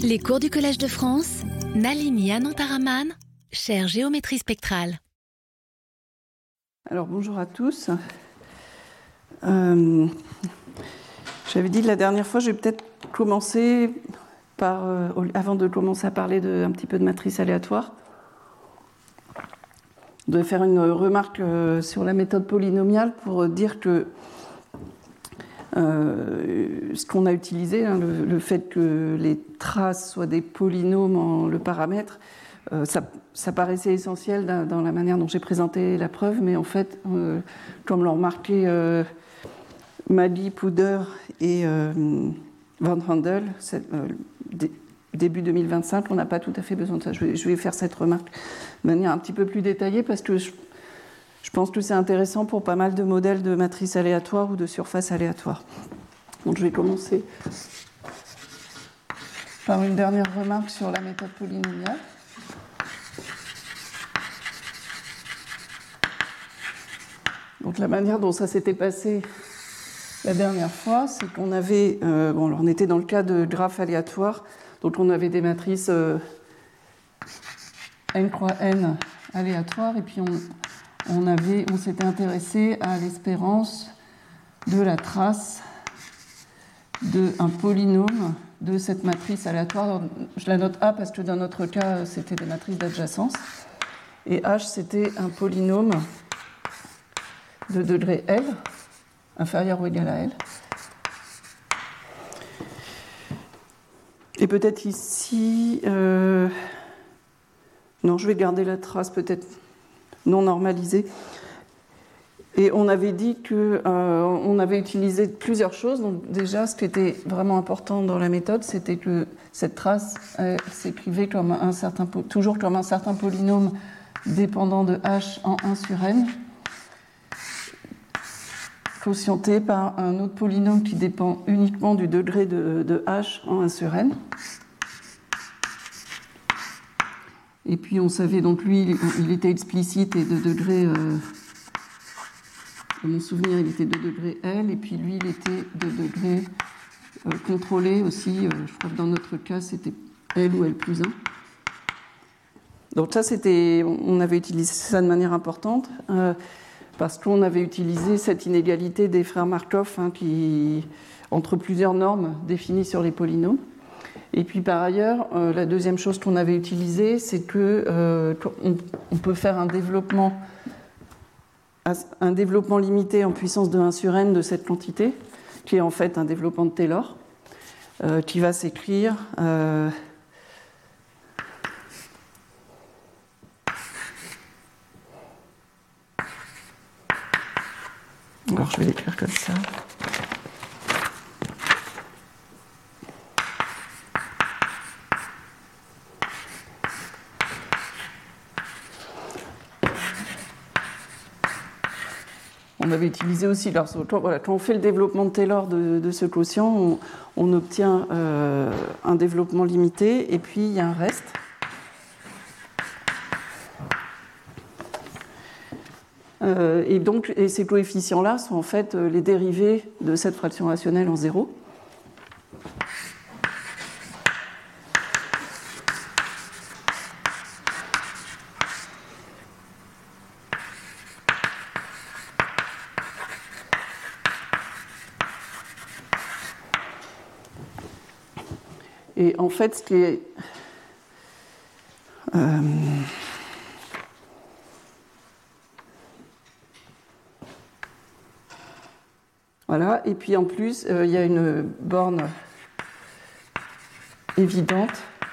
Les cours du Collège de France, Nalini Anantaraman, chaire géométrie spectrale. Alors bonjour à tous. J'avais dit la dernière fois, je vais peut-être commencer par, avant de commencer à parler un petit peu de matrice aléatoire, de faire une remarque sur la méthode polynomiale pour dire que ce qu'on a utilisé, le fait que les traces soient des polynômes en le paramètre, ça paraissait essentiel dans la manière dont j'ai présenté la preuve, mais en fait, comme l'ont remarqué Maggie, Pouder et Van Handel, début 2025, on n'a pas tout à fait besoin de ça. Je vais faire cette remarque de manière un petit peu plus détaillée parce que je pense que c'est intéressant pour pas mal de modèles de matrices aléatoires ou de surfaces aléatoires. Donc je vais commencer par une dernière remarque sur la méthode polynomiale. Donc la manière dont ça s'était passé la dernière fois, c'est qu'on avait, on était dans le cas de graphes aléatoires, donc on avait des matrices n croix n aléatoires, et puis on s'était intéressé à l'espérance de la trace d'un polynôme de cette matrice aléatoire. Alors, je la note A parce que dans notre cas, c'était des matrices d'adjacence, et H, c'était un polynôme de degré L, inférieur ou égal à L. Et peut-être ici... Non, je vais garder la trace peut-être non normalisée. Et on avait dit qu'on avait utilisé plusieurs choses. Donc déjà, ce qui était vraiment important dans la méthode, c'était que cette trace s'écrivait comme toujours comme un certain polynôme dépendant de H en 1 sur n, quotienté par un autre polynôme qui dépend uniquement du degré de H en 1 sur n. Et puis on savait, donc lui, il était explicite et de degré, de mon souvenir, il était de degré L, et puis lui, il était de degré contrôlé aussi, je crois que dans notre cas, c'était L ou L plus 1. Donc ça, on avait utilisé ça de manière importante, parce qu'on avait utilisé cette inégalité des frères Markov entre plusieurs normes définies sur les polynômes. Et puis par ailleurs, la deuxième chose qu'on avait utilisée, c'est qu'on peut faire un développement limité en puissance de 1 sur n de cette quantité, qui est en fait un développement de Taylor, qui va s'écrire... Alors je vais l'écrire comme ça. On avait utilisé aussi, quand on fait le développement de Taylor de ce quotient, on obtient un développement limité, et puis il y a un reste. Et ces coefficients-là sont en fait les dérivés de cette fraction rationnelle en 0. Et en fait, ce qui est... Voilà, et puis en plus, il y a une borne évidente,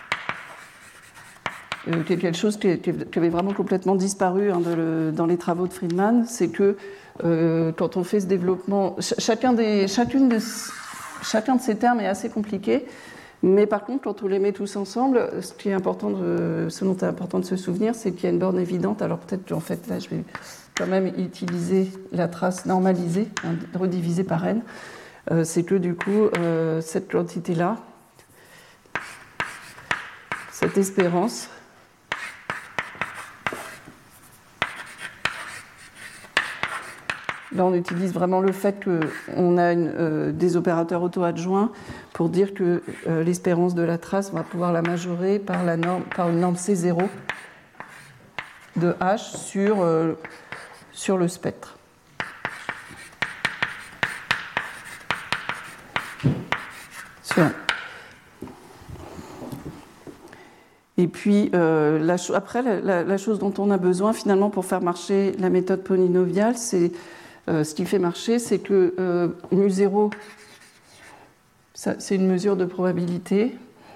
quelque chose qui avait vraiment complètement disparu dans les travaux de Friedman, c'est que quand on fait ce développement, chacun de ces termes est assez compliqué, mais par contre, quand on les met tous ensemble, ce dont est important de se souvenir, c'est qu'il y a une borne évidente. Alors peut-être qu'en fait, là, je vais quand même utiliser la trace normalisée, redivisée par n. C'est que du coup, cette quantité-là, cette espérance, Là, on utilise vraiment le fait qu'on a des opérateurs auto-adjoints pour dire que l'espérance de la trace, on va pouvoir la majorer par une norme C0 de H sur le spectre. Et puis, après, la chose dont on a besoin finalement pour faire marcher la méthode polynomiale, c'est ce qui fait marcher, c'est que mu0, c'est une mesure de probabilité.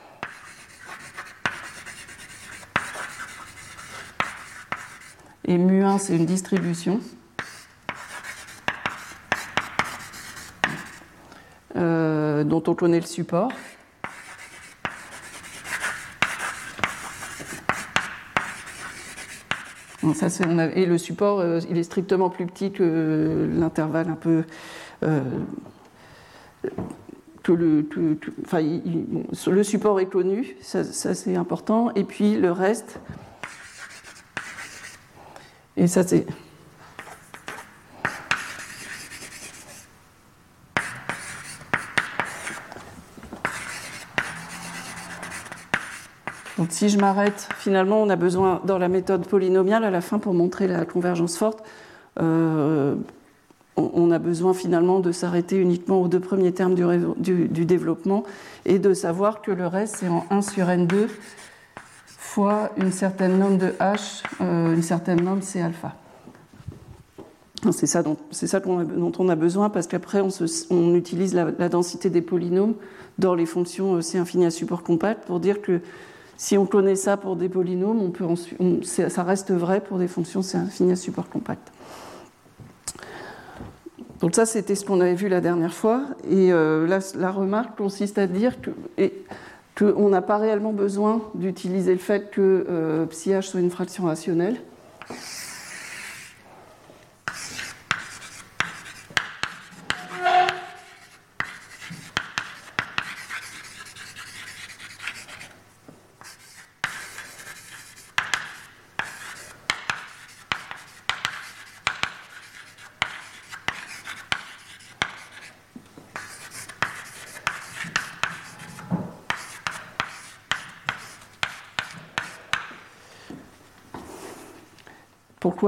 Et mu1, c'est une distribution. Dont on connaît le support. Bon, ça, et le support, il est strictement plus petit que l'intervalle un peu... le support est connu, ça c'est important, et puis le reste... Et ça c'est... Donc si je m'arrête, finalement, on a besoin, dans la méthode polynomiale, à la fin, pour montrer la convergence forte, on a besoin finalement de s'arrêter uniquement aux deux premiers termes du développement et de savoir que le reste, c'est en 1 sur n2 fois une certaine norme de h, une certaine norme c alpha. C'est ça dont on a besoin, parce qu'après, on utilise la densité des polynômes dans les fonctions C infini à support compact pour dire que si on connaît ça pour des polynômes, ça reste vrai pour des fonctions C infini à support compact. Donc ça, c'était ce qu'on avait vu la dernière fois. Et la remarque consiste à dire qu'on n'a pas réellement besoin d'utiliser le fait que psi h soit une fraction rationnelle. Pourquoi ?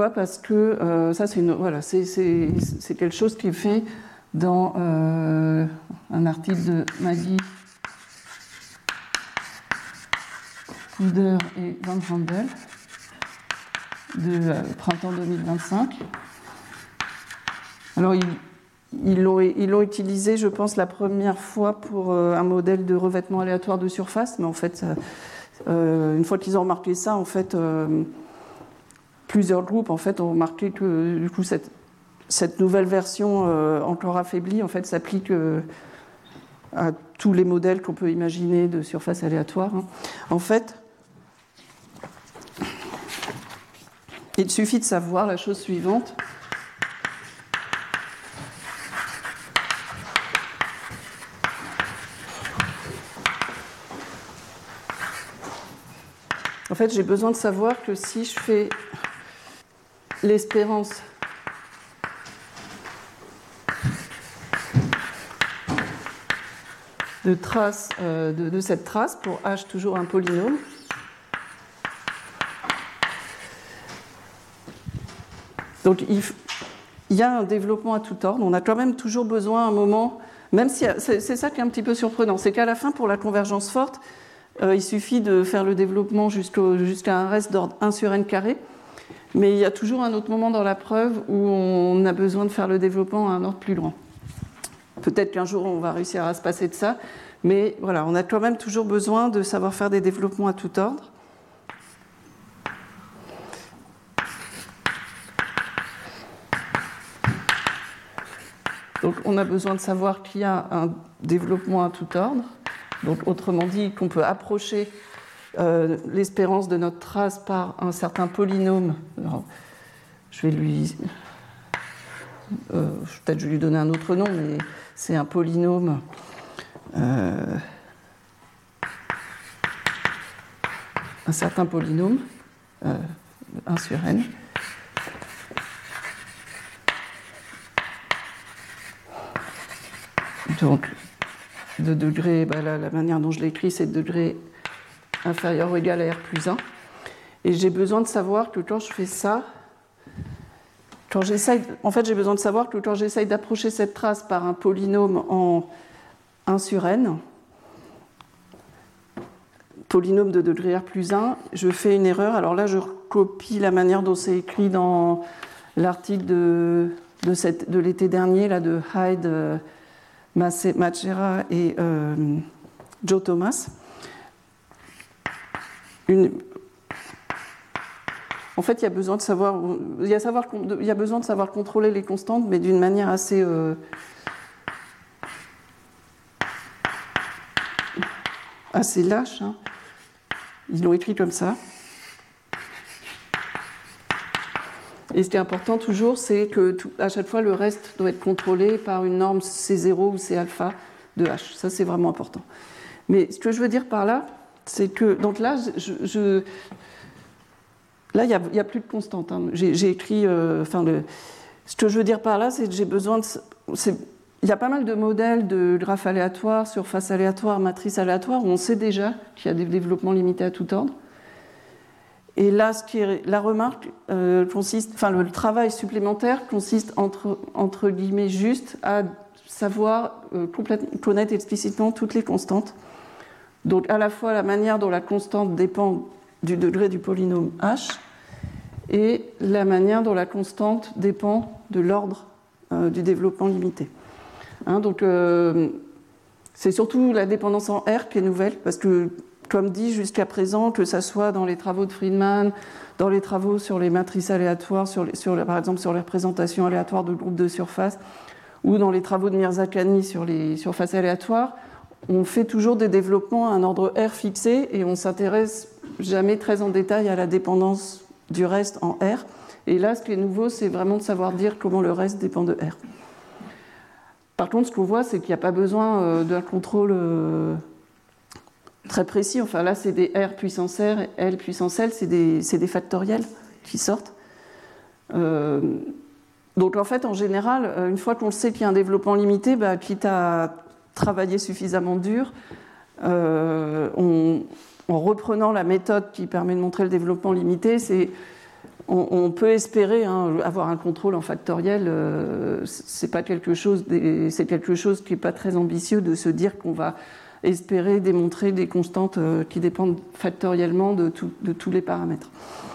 Parce que ça, c'est quelque chose qui est fait dans un article de Maggie, Couder et Van Handel de printemps 2025. Alors, ils l'ont utilisé, je pense, la première fois pour un modèle de revêtement aléatoire de surface, mais en fait, une fois qu'ils ont remarqué ça, en fait... plusieurs groupes en fait, ont remarqué que du coup, cette nouvelle version encore affaiblie en fait, s'applique à tous les modèles qu'on peut imaginer de surface aléatoire. En fait, il suffit de savoir la chose suivante. En fait, j'ai besoin de savoir que si je fais l'espérance de trace de cette trace pour h toujours un polynôme, donc il y a un développement à tout ordre. On a quand même toujours besoin à un moment, même si c'est ça qui est un petit peu surprenant, c'est qu'à la fin, pour la convergence forte, il suffit de faire le développement jusqu'à un reste d'ordre 1 sur n carré. Mais il y a toujours un autre moment dans la preuve où on a besoin de faire le développement à un ordre plus grand. Peut-être qu'un jour on va réussir à se passer de ça, mais voilà, on a quand même toujours besoin de savoir faire des développements à tout ordre. Donc on a besoin de savoir qu'il y a un développement à tout ordre, donc autrement dit qu'on peut approcher l'espérance de notre trace par un certain polynôme. Alors, peut-être je vais lui donner un autre nom, mais c'est un polynôme un certain polynôme 1 sur n Donc, de degré, là, la manière dont je l'écris, c'est de degré inférieur ou égal à R plus 1. Et j'ai besoin de savoir que quand je fais ça, j'ai besoin de savoir que quand j'essaye d'approcher cette trace par un polynôme en 1 sur n, polynôme de degré R plus 1, je fais une erreur. Alors là, je copie la manière dont c'est écrit dans l'article de l'été dernier, là, de Hyde, Machera et Joe Thomas. En fait, il y a besoin de savoir contrôler les constantes, mais d'une manière assez lâche. Hein. Ils l'ont écrit comme ça. Et ce qui est important toujours, c'est que à chaque fois, le reste doit être contrôlé par une norme C0 ou C alpha de H. Ça, c'est vraiment important. Mais ce que je veux dire par là, c'est que, donc là, là, il n'y a plus de constante. Hein. J'ai écrit, ce que je veux dire par là, c'est que j'ai besoin de... Il y a pas mal de modèles de graphes aléatoires, surface aléatoire, matrice aléatoire, où on sait déjà qu'il y a des développements limités à tout ordre. Et là, la remarque consiste, le travail supplémentaire consiste entre guillemets juste à savoir connaître explicitement toutes les constantes. Donc à la fois la manière dont la constante dépend du degré du polynôme H et la manière dont la constante dépend de l'ordre du développement limité. Hein, donc c'est surtout la dépendance en R qui est nouvelle, parce que comme dit jusqu'à présent, que ça soit dans les travaux de Friedman, dans les travaux sur les matrices aléatoires, par exemple sur les représentations aléatoires de groupes de surface, ou dans les travaux de Mirzakhani sur les surfaces aléatoires, on fait toujours des développements à un ordre R fixé et on ne s'intéresse jamais très en détail à la dépendance du reste en R. Et là, ce qui est nouveau, c'est vraiment de savoir dire comment le reste dépend de R. Par contre, ce qu'on voit, c'est qu'il n'y a pas besoin d'un contrôle très précis. Enfin, là, c'est des R puissance R et L puissance L, c'est des factoriels qui sortent. Donc, en fait, en général, une fois qu'on sait qu'il y a un développement limité, quitte à travailler suffisamment dur, en reprenant la méthode qui permet de montrer le développement limité, on peut espérer avoir un contrôle en factoriel. C'est quelque chose qui n'est pas très ambitieux de se dire qu'on va espérer démontrer des constantes qui dépendent factoriellement de tous les paramètres.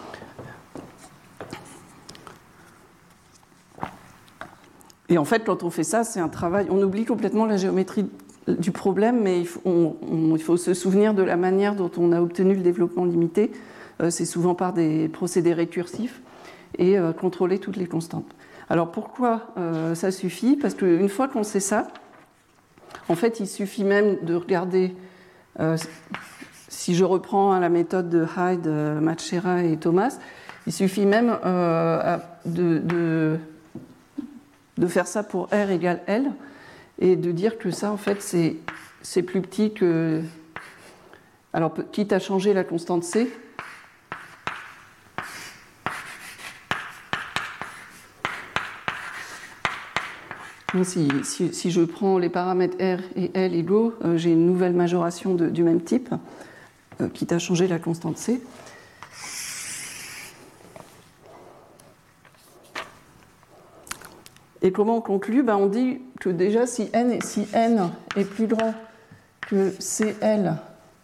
Et en fait, quand on fait ça, c'est un travail... On oublie complètement la géométrie du problème, mais il faut se souvenir de la manière dont on a obtenu le développement limité. C'est souvent par des procédés récursifs et contrôler toutes les constantes. Alors pourquoi ça suffit ? Parce qu'une fois qu'on sait ça, en fait, il suffit même de regarder, si je reprends la méthode de Hyde, Machera et Thomas, il suffit même de faire ça pour R égale L et de dire que ça, en fait, c'est plus petit que... Alors, quitte à changer la constante C, si je prends les paramètres R et L égaux, j'ai une nouvelle majoration du même type, quitte à changer la constante C. Et comment on conclut ? On dit que déjà, si n est plus grand que Cl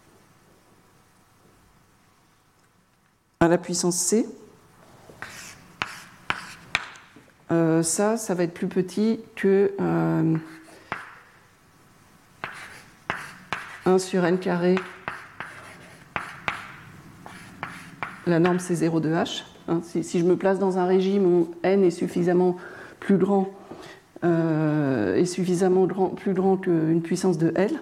à la puissance C, ça va être plus petit que 1 sur n carré, la norme C0 de H. Si je me place dans un régime où n est suffisamment plus grand et suffisamment plus grand qu'une puissance de L.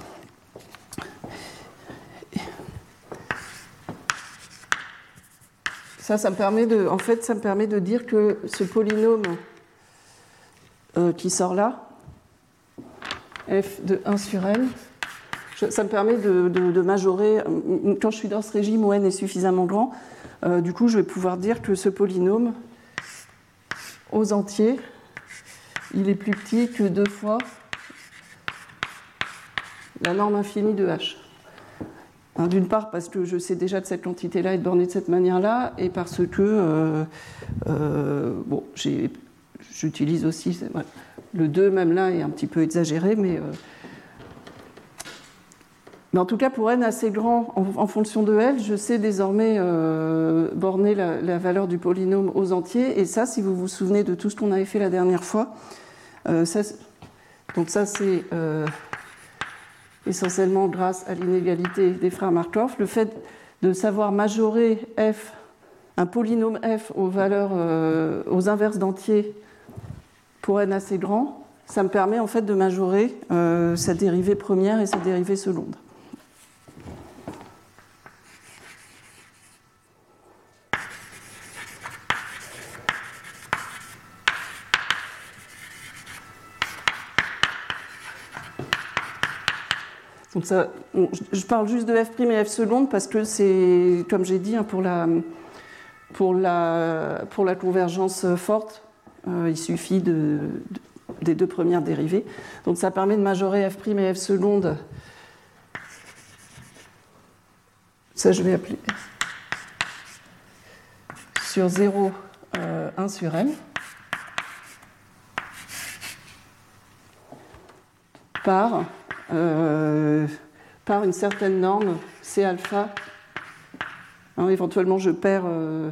Ça me permet de dire que ce polynôme qui sort là, f de 1 sur n, ça me permet de majorer, quand je suis dans ce régime où n est suffisamment grand, du coup je vais pouvoir dire que ce polynôme aux entiers, il est plus petit que 2 fois la norme infinie de H. Hein, d'une part parce que je sais déjà que cette quantité-là est bornée de cette manière-là, et parce que bon, j'utilise aussi voilà, le 2, même là est un petit peu exagéré, mais en tout cas pour n assez grand en fonction de L, je sais désormais borner la valeur du polynôme aux entiers, et ça, si vous vous souvenez de tout ce qu'on avait fait la dernière fois, donc ça c'est essentiellement grâce à l'inégalité des frères Markov, le fait de savoir majorer f, un polynôme f aux valeurs, aux inverses d'entiers pour n assez grand, ça me permet en fait de majorer sa dérivée première et sa dérivée seconde. Donc ça, je parle juste de f' et f seconde parce que c'est, comme j'ai dit, pour la convergence forte, il suffit des deux premières dérivées. Donc ça permet de majorer f' et f seconde. Ça, je vais appeler sur 0, 1 sur n. Par une certaine norme C alpha. Hein, éventuellement, je perds.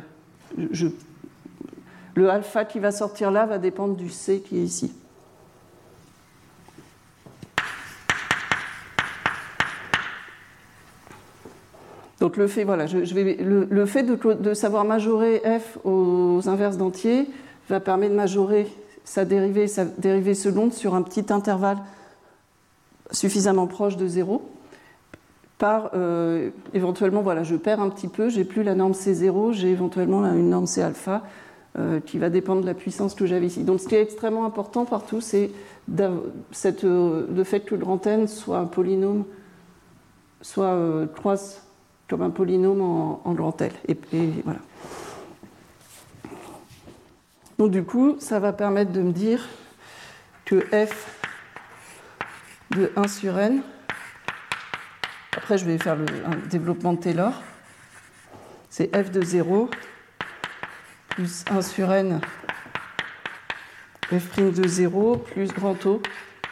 Le alpha qui va sortir là va dépendre du C qui est ici. Donc le fait, voilà, le fait de savoir majorer f aux inverses d'entiers va permettre de majorer sa dérivée seconde sur un petit intervalle suffisamment proche de 0, par éventuellement, voilà, je perds un petit peu, j'ai plus la norme C0, j'ai éventuellement une norme C alpha qui va dépendre de la puissance que j'avais ici. Donc ce qui est extrêmement important partout, c'est le fait que le grand N soit un polynôme, soit croise comme un polynôme en grand L. Et voilà. Donc du coup, ça va permettre de me dire que f de 1 sur n, après je vais faire un développement de Taylor, c'est f de 0 plus 1 sur n f' de 0 plus grand O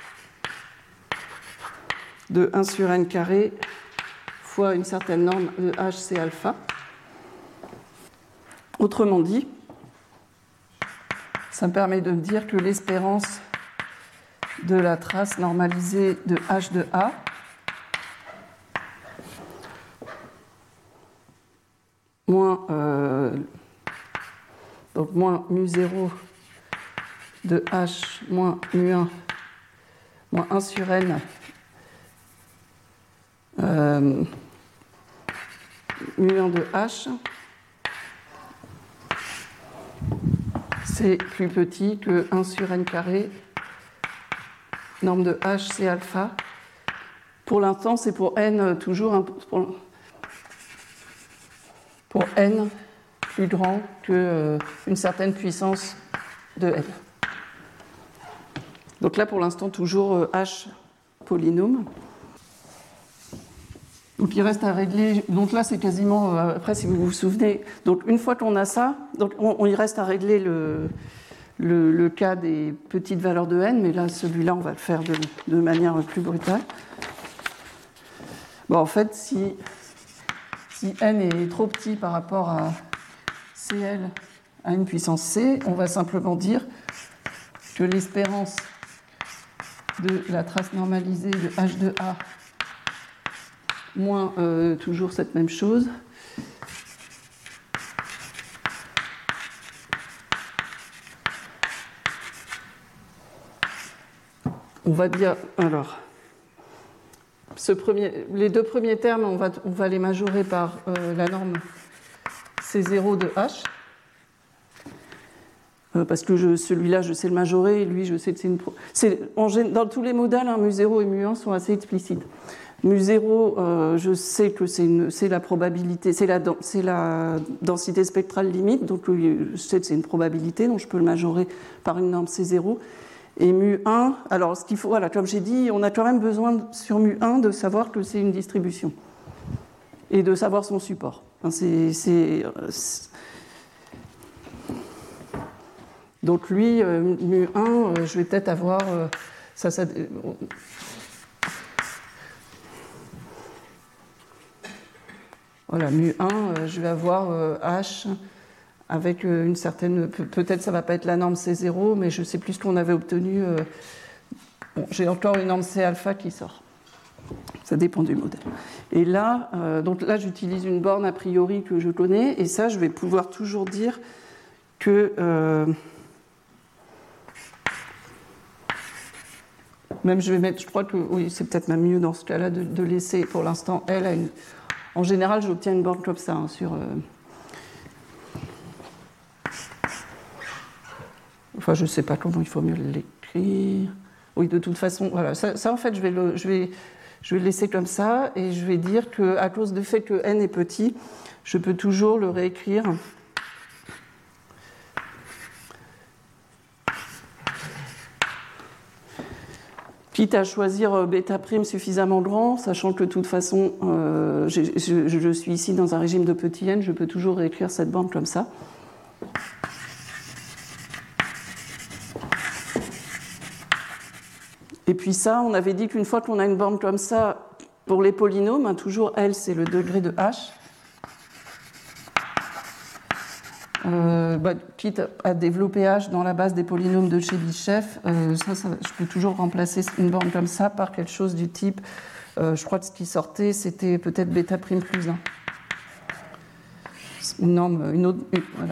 de 1 sur n carré fois une certaine norme de hc alpha. Autrement dit, ça me permet de me dire que l'espérance de la trace normalisée de H de A moins mu0 de H moins mu1 moins 1 sur n mu1 de H, c'est plus petit que 1 sur n carré norme de H, c'est alpha. Pour l'instant, c'est pour n toujours pour n plus grand qu'une certaine puissance de n. Donc là, pour l'instant, toujours H polynôme. Donc il reste à régler. Donc là, c'est quasiment. Après, si vous vous souvenez. Donc une fois qu'on a ça, donc il reste à régler le cas des petites valeurs de n, mais là, celui-là, on va le faire de manière plus brutale. Bon, en fait, si n est trop petit par rapport à Cl à une puissance c, on va simplement dire que l'espérance de la trace normalisée de H de A moins toujours cette même chose, on va dire, alors, les deux premiers termes, on va les majorer par la norme C0 de H, parce que celui-là, je sais le majorer, et lui, je sais que c'est une... Dans tous les modèles, hein, mu0 et mu1 sont assez explicites. Mu0, je sais que c'est la probabilité, c'est la densité spectrale limite, donc je sais que c'est une probabilité, donc je peux le majorer par une norme C0. Et mu1, alors ce qu'il faut, voilà, comme j'ai dit, on a quand même besoin sur mu1 de savoir que c'est une distribution et de savoir son support. Enfin, donc lui, mu1, je vais peut-être avoir voilà, mu1, je vais avoir H avec une certaine... Peut-être ça ne va pas être la norme C0, mais je ne sais plus ce qu'on avait obtenu. Bon, j'ai encore une norme C alpha qui sort. Ça dépend du modèle. Et là, donc là, j'utilise une borne a priori que je connais, et ça, je vais pouvoir toujours dire que... même je vais mettre, je crois que oui, c'est peut-être même mieux dans ce cas-là de laisser pour l'instant L à une... En général, j'obtiens une borne comme ça hein, sur... Enfin, je ne sais pas comment il faut mieux l'écrire. Oui, de toute façon, voilà. Ça en fait, je vais le laisser comme ça et je vais dire qu'à cause du fait que n est petit, je peux toujours le réécrire. Quitte à choisir bêta prime suffisamment grand, sachant que de toute façon, je suis ici dans un régime de petit n, je peux toujours réécrire cette borne comme ça. Et puis ça, on avait dit qu'une fois qu'on a une borne comme ça, pour les polynômes, hein, toujours L, c'est le degré de H. Quitte à développer H dans la base des polynômes de Chebyshev, je peux toujours remplacer une borne comme ça par quelque chose du type, je crois que ce qui sortait, c'était peut-être bêta prime plus 1. Une norme, une autre, voilà.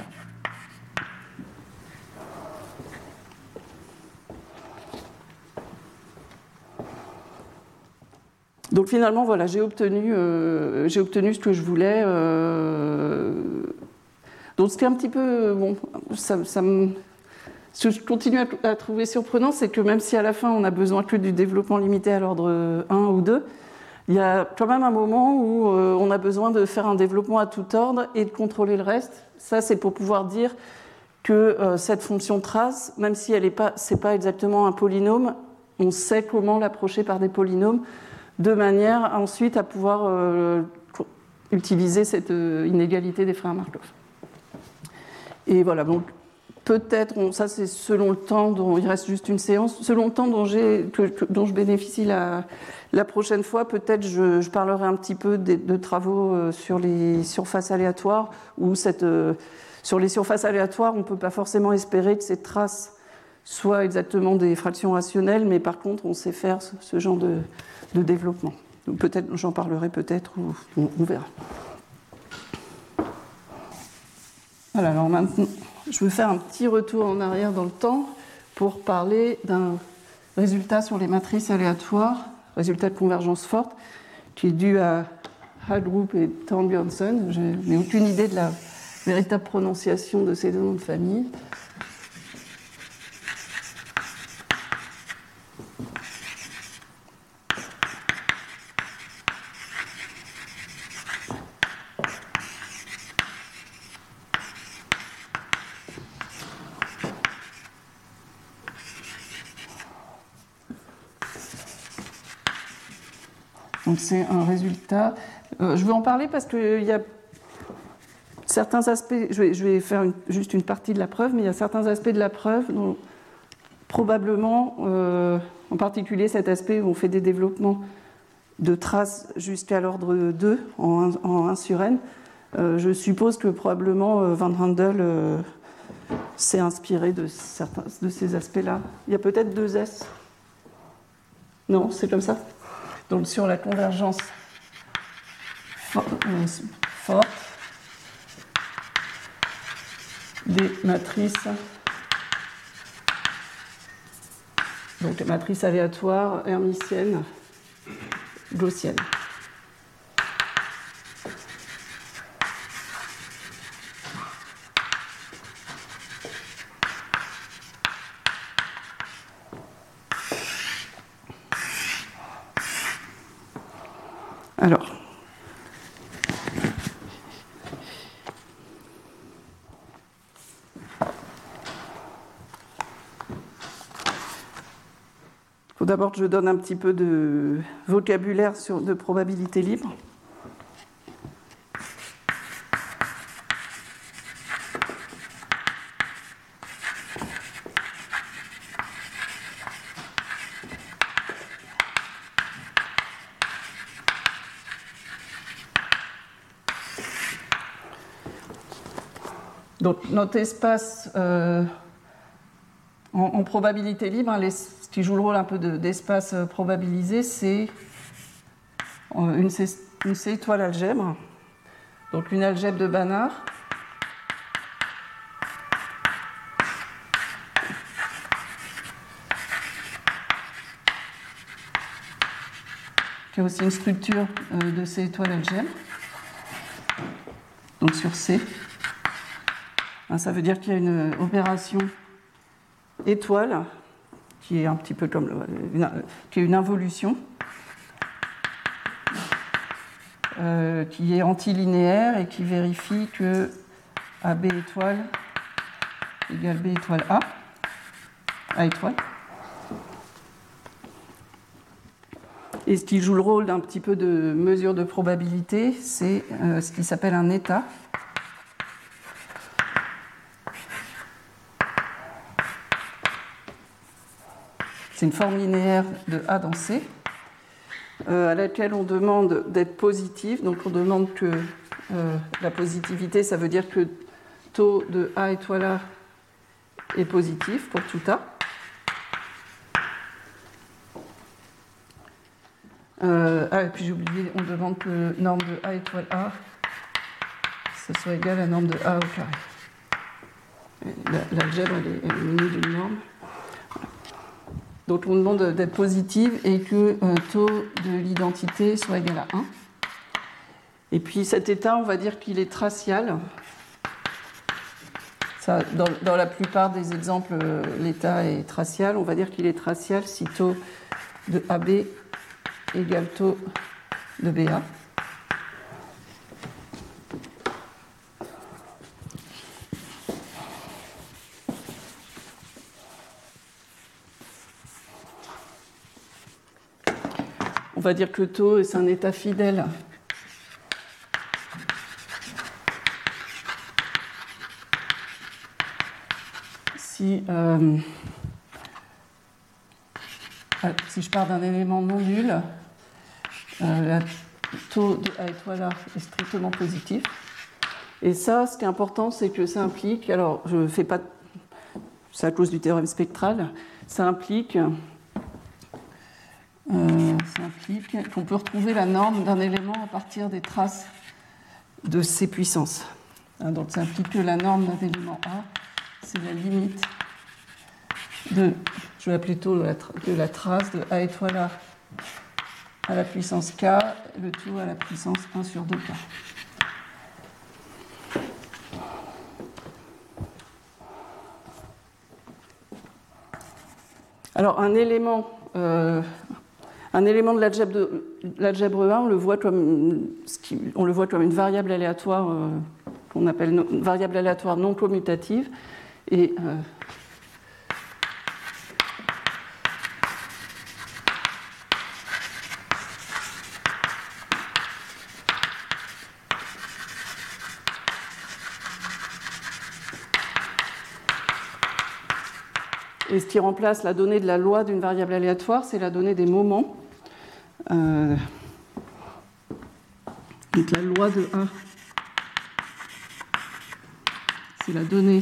Donc finalement, voilà, j'ai obtenu ce que je voulais. Donc ce qui est un petit peu... Bon, ce que je continue à trouver surprenant, c'est que même si à la fin on a besoin que du développement limité à l'ordre 1 ou 2, il y a quand même un moment où on a besoin de faire un développement à tout ordre et de contrôler le reste. Ça, c'est pour pouvoir dire que cette fonction trace, même si c'est pas exactement un polynôme, on sait comment l'approcher par des polynômes, de manière ensuite à pouvoir utiliser cette inégalité des frères Markov. Et voilà, donc peut-être, ça c'est selon le temps, il reste juste une séance, selon le temps dont je bénéficie la prochaine fois, peut-être je parlerai un petit peu de travaux sur les surfaces aléatoires, où sur les surfaces aléatoires, on ne peut pas forcément espérer que ces traces soient exactement des fractions rationnelles, mais par contre, on sait faire ce genre de développement. Donc peut-être, j'en parlerai peut-être, ou on verra. Voilà, alors maintenant, je vais faire un petit retour en arrière dans le temps pour parler d'un résultat sur les matrices aléatoires, résultat de convergence forte, qui est dû à Hallgroup et Thornbjørnsen. Je n'ai aucune idée de la véritable prononciation de ces deux noms de famille. Donc c'est un résultat. Je vais en parler parce qu'il y a certains aspects, je vais faire juste une partie de la preuve, mais il y a certains aspects de la preuve dont probablement, en particulier cet aspect où on fait des développements de traces jusqu'à l'ordre 2 en 1 sur n, je suppose que probablement Van Handel s'est inspiré de certains de ces aspects-là. Il y a peut-être 2 S. Non, c'est comme ça. Donc sur la convergence forte des matrices, donc les matrices aléatoires hermitiennes gaussiennes. Alors, faut d'abord que je donne un petit peu de vocabulaire de probabilité libre. Donc notre espace en probabilité libre, hein, ce qui joue le rôle un peu d'espace probabilisé, c'est une C-étoile algèbre, donc une algèbre de Banach. Qui a aussi une structure de C-étoile algèbre, donc sur C. Ça veut dire qu'il y a une opération étoile qui est un petit peu comme qui est une involution qui est antilinéaire et qui vérifie que AB étoile égale B étoile A étoile. Et ce qui joue le rôle d'un petit peu de mesure de probabilité, c'est ce qui s'appelle un état. C'est une forme linéaire de A dans C, à laquelle on demande d'être positive. Donc on demande que la positivité, ça veut dire que le taux de A étoile A est positif pour tout A. Et puis j'ai oublié, on demande que la norme de A étoile A, ça soit égal à la norme de A au carré. L'algèbre, elle est munie d'une norme. Donc on demande d'être positive et que taux de l'identité soit égal à 1. Et puis cet état, on va dire qu'il est tracial. Ça, dans la plupart des exemples, l'état est tracial. On va dire qu'il est tracial si taux de AB égale taux de BA. On va dire que le taux, c'est un état fidèle si je pars d'un élément non nul, le taux de A étoile A est strictement positif. Et ça, ce qui est important, c'est que ça implique, alors je ne fais pas, c'est à cause du théorème spectral, ça implique qu'on peut retrouver la norme d'un élément à partir des traces de ses puissances. Donc ça implique que la norme d'un élément A, c'est la limite de, je vais appeler taux de la trace de A étoile A à la puissance K, le taux à la puissance 1 sur 2K. Alors un élément de l'algèbre 1, on le voit comme une variable aléatoire qu'on appelle une variable aléatoire non commutative. Et ce qui remplace la donnée de la loi d'une variable aléatoire, c'est la donnée des moments. Donc la loi de A, c'est la donnée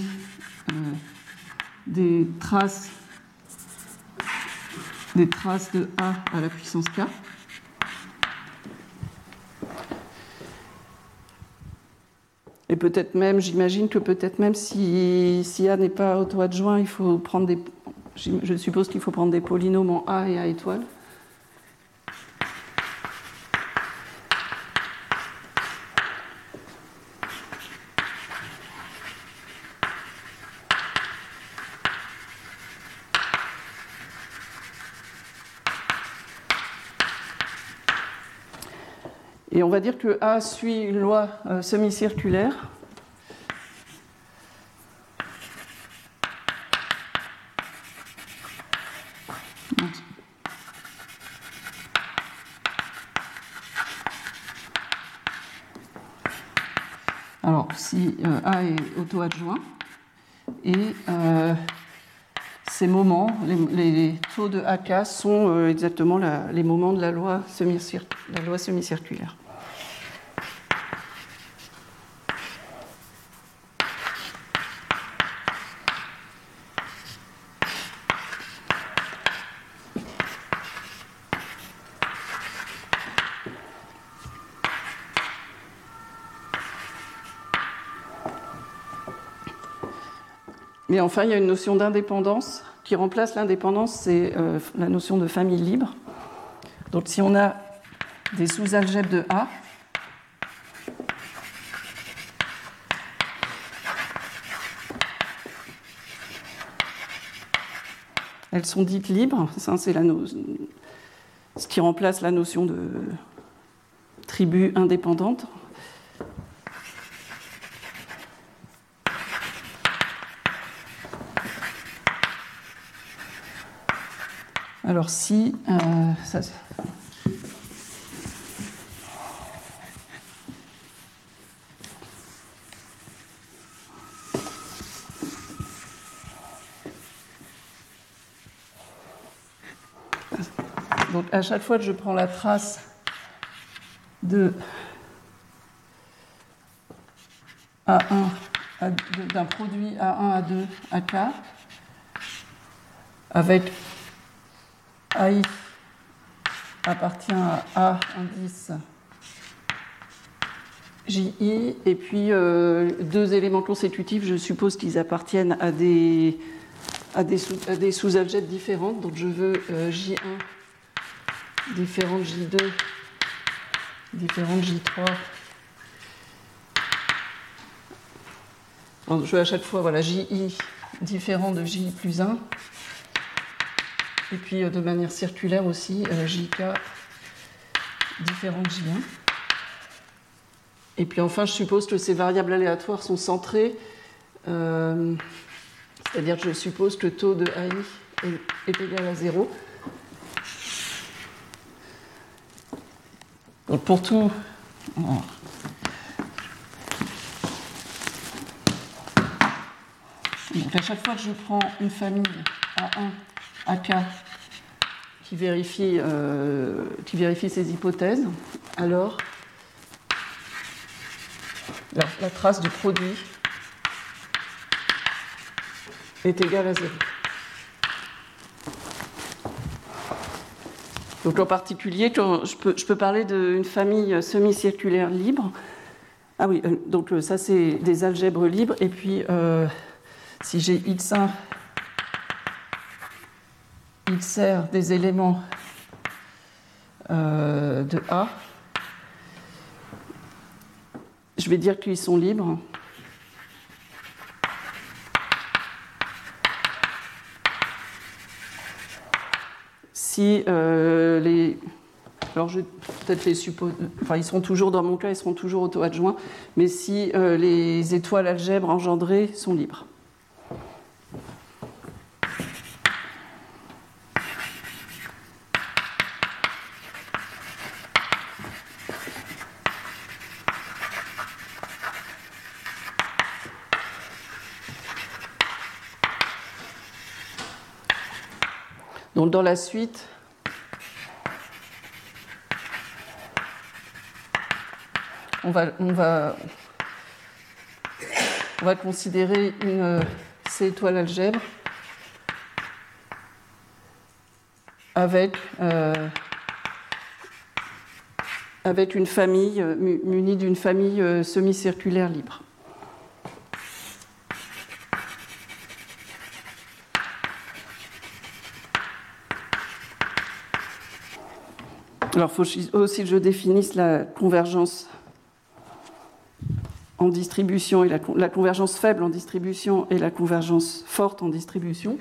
des traces de A à la puissance K. Et peut-être même, j'imagine que peut-être même si A n'est pas auto-adjoint, il faut prendre je suppose qu'il faut prendre des polynômes en A et A étoile. Et on va dire que A suit une loi semi-circulaire. Alors, si A est auto-adjoint, et ces moments, les taux de AK sont exactement les moments de la loi semi-circulaire. Mais enfin, il y a une notion d'indépendance qui remplace l'indépendance, c'est la notion de famille libre. Donc si on a des sous-algèbres de A, elles sont dites libres, ça, c'est ce qui remplace la notion de tribu indépendante. Alors si donc à chaque fois que je prends la trace de A1 d'un produit A1, A2, AK avec AI appartient à A indice JI, et puis deux éléments consécutifs, je suppose qu'ils appartiennent à des sous-algèbres différentes. Donc je veux J1 différent de J2, différent de J3. Donc je veux à chaque fois voilà, JI différent de J plus 1. Et puis de manière circulaire aussi, JK différent de J1. Et puis enfin, je suppose que ces variables aléatoires sont centrées, c'est-à-dire que je suppose que le taux de AI est égal à 0. Donc pour tout... Alors, donc à chaque fois que je prends une famille A1, AK, qui vérifie ces hypothèses, alors la trace du produit est égale à 0. Donc en particulier, quand je peux parler d'une famille semi-circulaire libre. Ah oui, donc ça c'est des algèbres libres, et puis si j'ai X1, il sert des éléments de A, je vais dire qu'ils sont libres. Si alors je vais peut-être les supposer, enfin ils seront toujours, dans mon cas, ils seront toujours auto-adjoints, mais si les étoiles algèbres engendrées sont libres. Donc dans la suite, on va considérer une C étoile algèbre avec une famille munie d'une famille semi-circulaire libre. Alors, il faut aussi que je définisse la convergence en distribution, et la convergence faible en distribution et la convergence forte en distribution.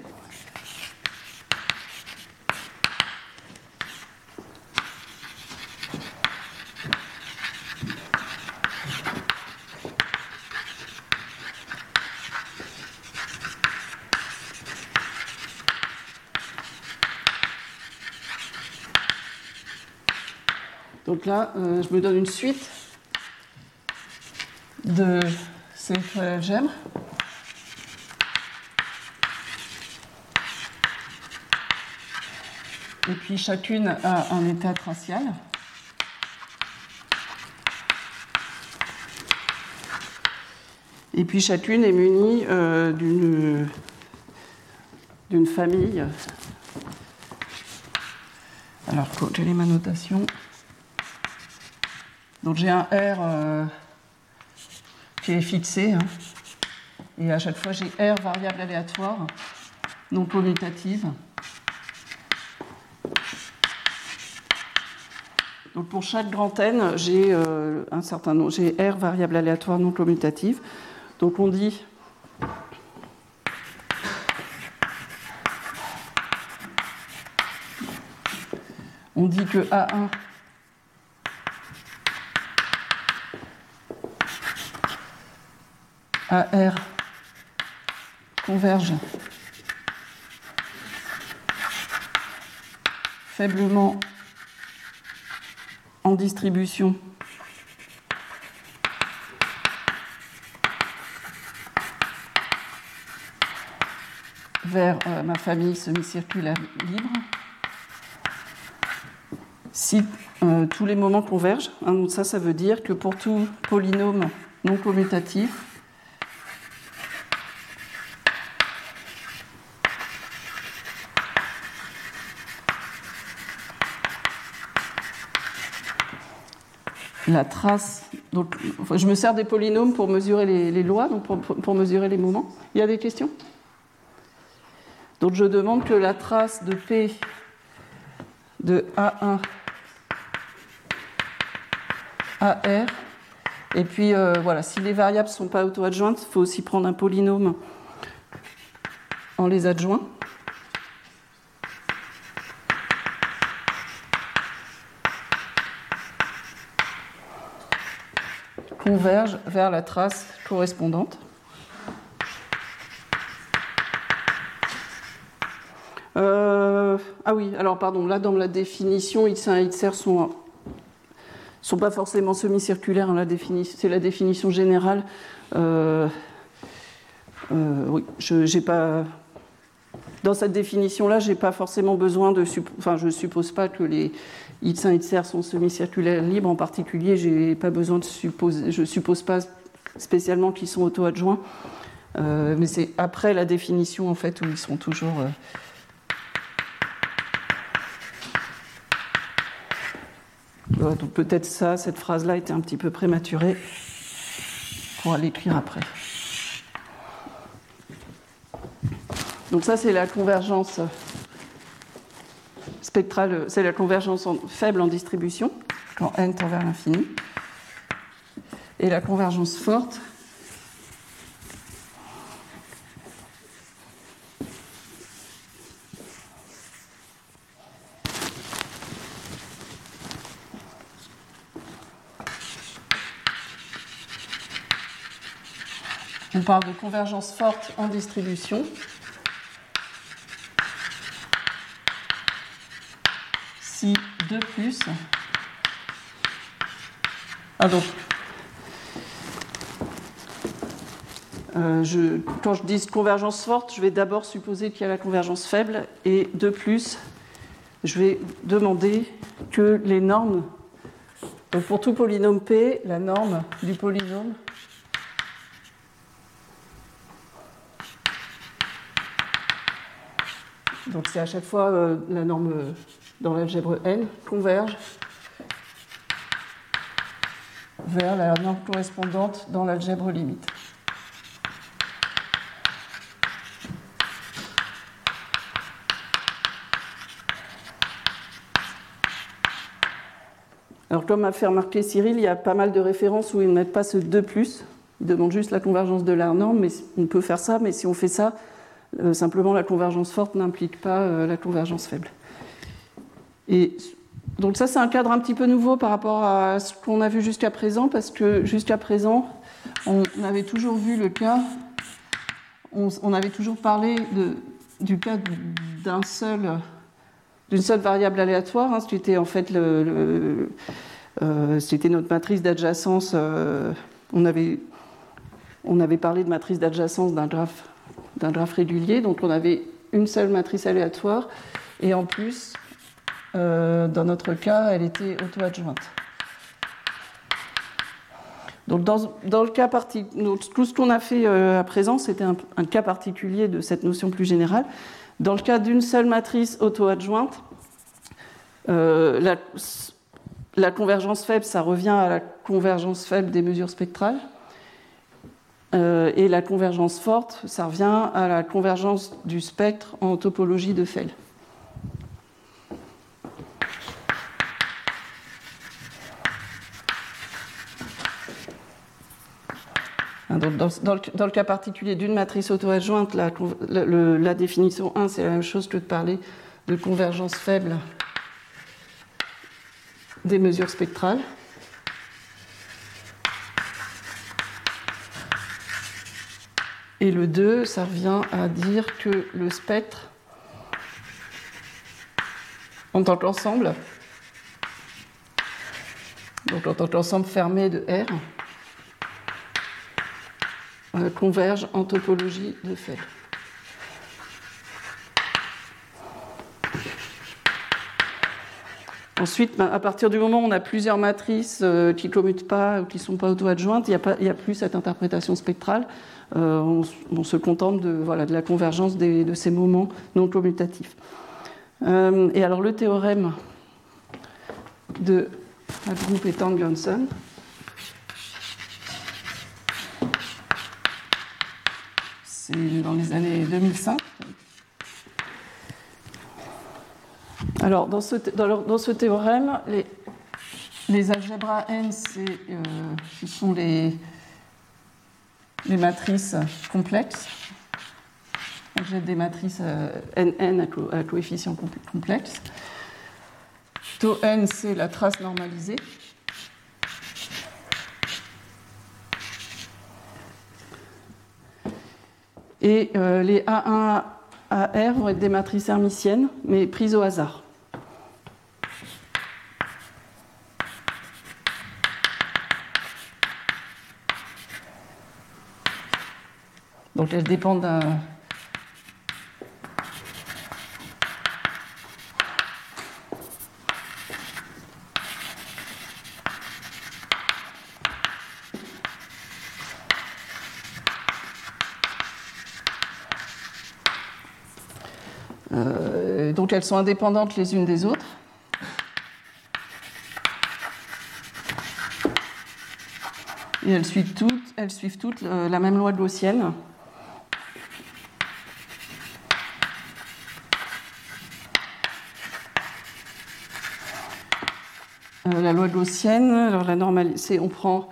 Donc là, je me donne une suite de ces étoiles algèbres. Et puis chacune a un état tracial. Et puis chacune est munie d'une famille. Alors, quelle est ma notation? Donc j'ai un R qui est fixé, hein, et à chaque fois j'ai R variable aléatoire, non commutative. Donc pour chaque grand N, j'ai un certain nombre, j'ai R variable aléatoire non commutative. Donc on dit que A1 AR converge faiblement en distribution vers ma famille semi-circulaire libre si tous les moments convergent. Hein, donc ça veut dire que pour tout polynôme non commutatif, la trace. Donc, je me sers des polynômes pour mesurer les lois, donc pour mesurer les moments. Il y a des questions? Donc je demande que la trace de P de A1 AR, et puis voilà, si les variables ne sont pas auto-adjointes, il faut aussi prendre un polynôme en les adjoint. Converge vers la trace correspondante. Ah oui, alors pardon, là dans la définition, X1 et Xr sont pas forcément semi-circulaires, hein, c'est la définition générale. Oui, j'ai pas. Dans cette définition-là, j'ai pas forcément besoin de. Enfin, je suppose pas que les X1 et Xr sont semi-circulaires libres. En particulier, j'ai pas besoin de supposer. Je suppose pas spécialement qu'ils sont auto-adjoints, mais c'est après la définition en fait où ils sont toujours. Voilà, donc peut-être cette phrase-là était un petit peu prématurée. On pourra l'écrire après. Donc ça, c'est la convergence spectrale, c'est la convergence faible en distribution, quand n tend vers l'infini. Et la convergence forte, on parle de convergence forte en distribution. Si 2 plus. Ah donc, quand je dis convergence forte, je vais d'abord supposer qu'il y a la convergence faible, et 2 plus, je vais demander que les normes, donc pour tout polynôme P, la norme du polynôme donc c'est à chaque fois la norme dans l'algèbre N converge vers la norme correspondante dans l'algèbre limite. Alors comme m'a fait remarquer Cyril, il y a pas mal de références où ils ne mettent pas ce 2+, ils demandent juste la convergence de la norme, mais on peut faire ça, mais si on fait ça, simplement la convergence forte n'implique pas la convergence faible. Et donc ça, c'est un cadre un petit peu nouveau par rapport à ce qu'on a vu jusqu'à présent, parce que jusqu'à présent, on avait toujours vu le cas, on avait toujours parlé du cas d'une seule variable aléatoire, hein, c'était en fait c'était notre matrice d'adjacence, on avait on avait parlé de matrice d'adjacence d'un graphe régulier, donc on avait une seule matrice aléatoire, et en plus, dans notre cas, elle était auto-adjointe. Donc dans le cas tout ce qu'on a fait à présent, c'était un cas particulier de cette notion plus générale. Dans le cas d'une seule matrice auto-adjointe, la convergence faible, ça revient à la convergence faible des mesures spectrales. Et la convergence forte, ça revient à la convergence du spectre en topologie de Fell. Donc dans le cas particulier d'une matrice auto-adjointe, la définition 1, c'est la même chose que de parler de convergence faible des mesures spectrales. Et le 2, ça revient à dire que le spectre, en tant qu'ensemble, donc en tant qu'ensemble fermé de R, converge en topologie de Fell. Ensuite, à partir du moment où on a plusieurs matrices qui ne commutent pas ou qui ne sont pas auto-adjointes, il n'y a plus cette interprétation spectrale. On se contente de la convergence de ces moments non commutatifs. Et alors le théorème de Haugrup et Tanglenson, c'est dans les années 2005. Alors, dans ce théorème, les algèbres N, ce sont les matrices complexes. Donc, j'ai des matrices NN à coefficients complexes. Tau N, c'est la trace normalisée. Et les A1 à R vont être des matrices hermitiennes, mais prises au hasard. Donc elles dépendent d'un... Donc elles sont indépendantes les unes des autres. Et elles suivent toutes la même loi gaussienne. La loi gaussienne, alors la normalité, on prend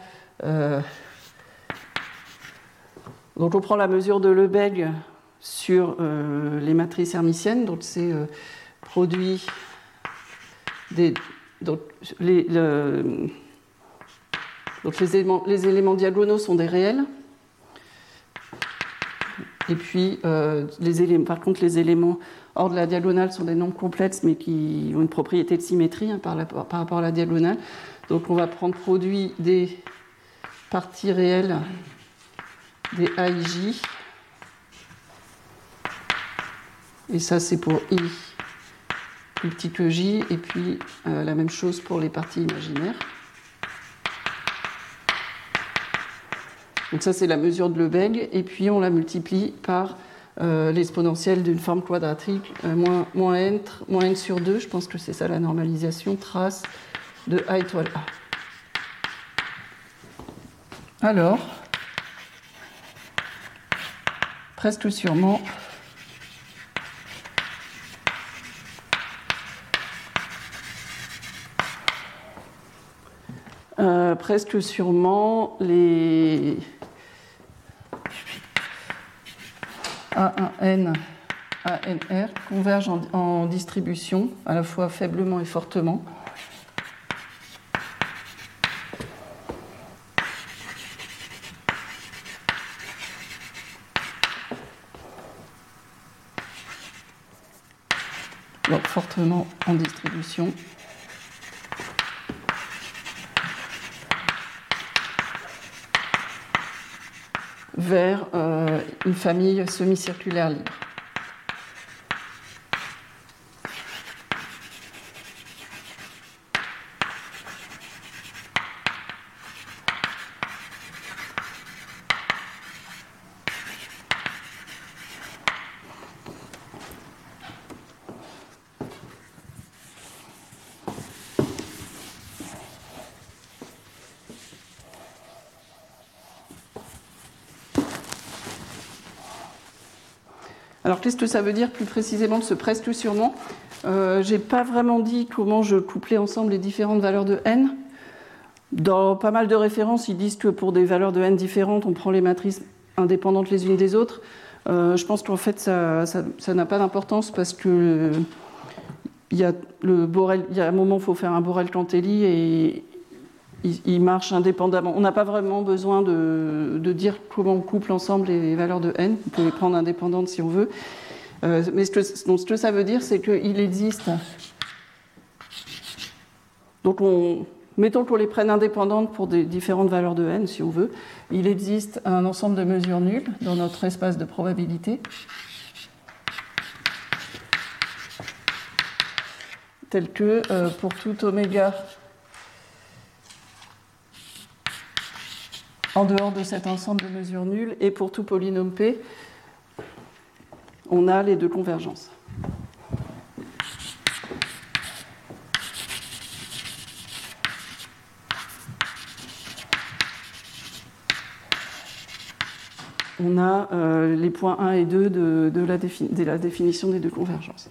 la mesure de Lebesgue sur les matrices hermitiennes, donc c'est produit des... Donc les éléments diagonaux sont des réels. Et puis, par contre, les éléments hors de la diagonale sont des nombres complexes, mais qui ont une propriété de symétrie par rapport à la diagonale. Donc, on va prendre produit des parties réelles des AIJ. Et ça, c'est pour I plus petit que J. Et puis, la même chose pour les parties imaginaires. Donc ça, c'est la mesure de Lebesgue, et puis on la multiplie par l'exponentielle d'une forme quadratique, moins n sur 2, je pense que c'est ça la normalisation, trace de A étoile A. Alors, presque sûrement, les A1N, ANR convergent en distribution, à la fois faiblement et fortement. Donc, fortement en distribution. vers une famille semi-circulaire libre. Alors, qu'est-ce que ça veut dire plus précisément ce presque sûrement ? Je n'ai pas vraiment dit comment je couplais ensemble les différentes valeurs de n. Dans pas mal de références, ils disent que pour des valeurs de n différentes, on prend les matrices indépendantes les unes des autres. Je pense qu'en fait, ça n'a pas d'importance parce que il y a un moment où il faut faire un Borel-Cantelli et il marche indépendamment. On n'a pas vraiment besoin de dire comment on couple ensemble les valeurs de n. On peut les prendre indépendantes si on veut. Mais ce que ça veut dire, c'est qu'il existe... Donc, mettons qu'on les prenne indépendantes pour des différentes valeurs de n, si on veut. Il existe un ensemble de mesures nulles dans notre espace de probabilité, tel que pour tout oméga en dehors de cet ensemble de mesures nulles, et pour tout polynôme P, on a les deux convergences. On a les points 1 et 2 de la définition des deux convergences.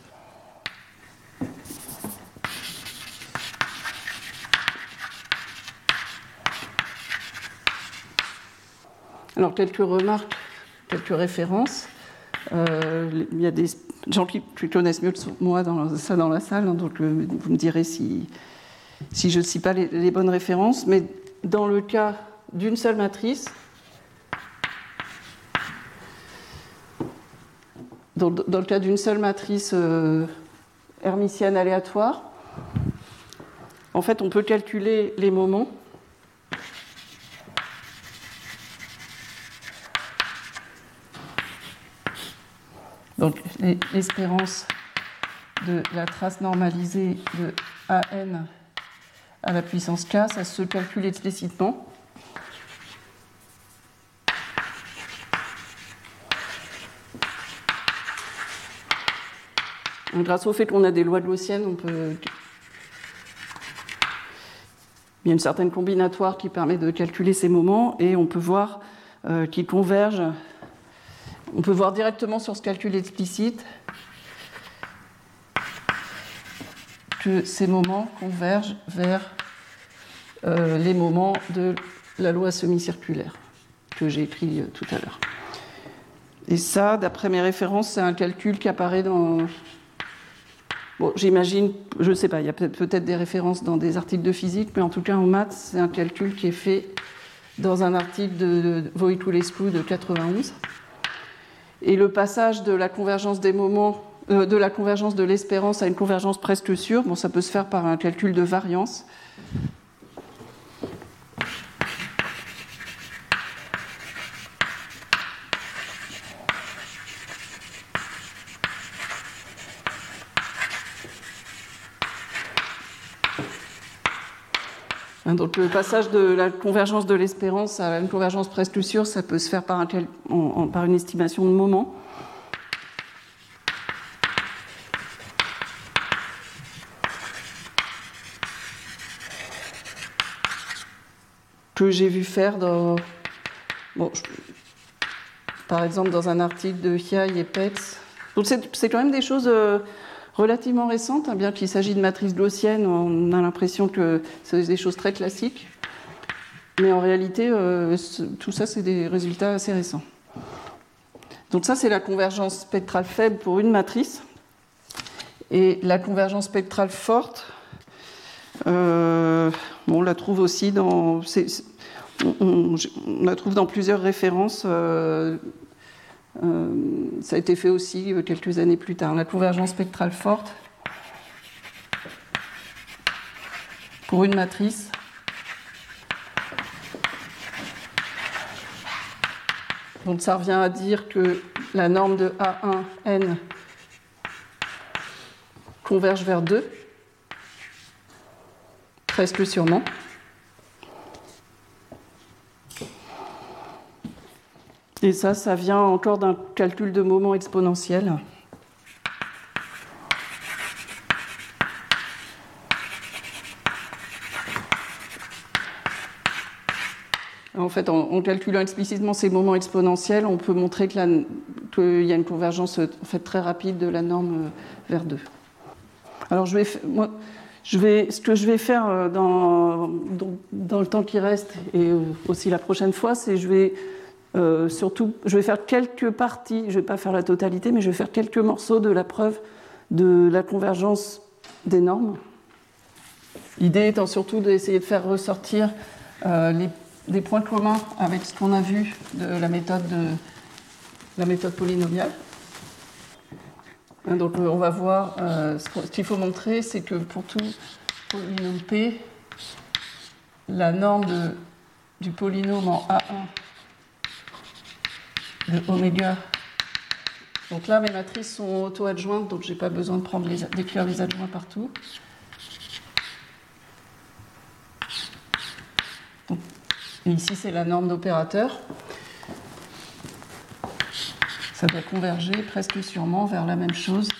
Alors, quelques remarques, quelques références. Il y a des gens qui connaissent mieux que moi dans la salle, hein, donc vous me direz si je ne cite pas les bonnes références. Mais dans le cas d'une seule matrice, dans le cas d'une seule matrice hermitienne aléatoire, en fait, on peut calculer les moments donc l'espérance de la trace normalisée de AN à la puissance K, ça se calcule explicitement. Donc, grâce au fait qu'on a des lois gaussiennes, il y a une certaine combinatoire qui permet de calculer ces moments et on peut voir qu'ils convergent. On peut voir directement sur ce calcul explicite que ces moments convergent vers les moments de la loi semi-circulaire que j'ai écrit tout à l'heure. Et ça, d'après mes références, c'est un calcul qui apparaît dans... Bon, j'imagine, je ne sais pas, il y a peut-être des références dans des articles de physique, mais en tout cas en maths, c'est un calcul qui est fait dans un article de Voiculescu de 91. Et le passage de la convergence des moments, de la convergence de l'espérance à une convergence presque sûre, bon, ça peut se faire par un calcul de variance. Donc le passage de la convergence de l'espérance à une convergence presque sûre, ça peut se faire par une estimation de moment. Que j'ai vu faire par exemple dans un article de Hiaï et Petz. Donc c'est quand même des choses relativement récentes, hein, bien qu'il s'agisse de matrices gaussiennes, on a l'impression que c'est des choses très classiques. Mais en réalité, tout ça, c'est des résultats assez récents. Donc ça, c'est la convergence spectrale faible pour une matrice. Et la convergence spectrale forte, on la trouve aussi dans... on la trouve dans plusieurs références. Ça a été fait aussi quelques années plus tard. La convergence spectrale forte pour une matrice Donc ça revient à dire que la norme de A1N converge vers 2, presque sûrement. Et ça vient encore d'un calcul de moment exponentiel. En fait, en calculant explicitement ces moments exponentiels, on peut montrer qu'il y a une convergence en fait, très rapide de la norme vers 2. Alors, ce que je vais faire dans le temps qui reste, et aussi la prochaine fois, c'est je vais faire quelques parties, je ne vais pas faire la totalité, mais je vais faire quelques morceaux de la preuve de la convergence des normes. L'idée étant surtout d'essayer de faire ressortir des points communs avec ce qu'on a vu de la méthode polynomiale. Donc on va voir, ce qu'il faut montrer, c'est que pour tout polynôme P, la norme du polynôme en A1 de oméga. Donc là, mes matrices sont auto-adjointes, donc je n'ai pas besoin d'écrire les adjoints partout. Et ici, c'est la norme d'opérateur. Ça doit converger presque sûrement vers la même chose.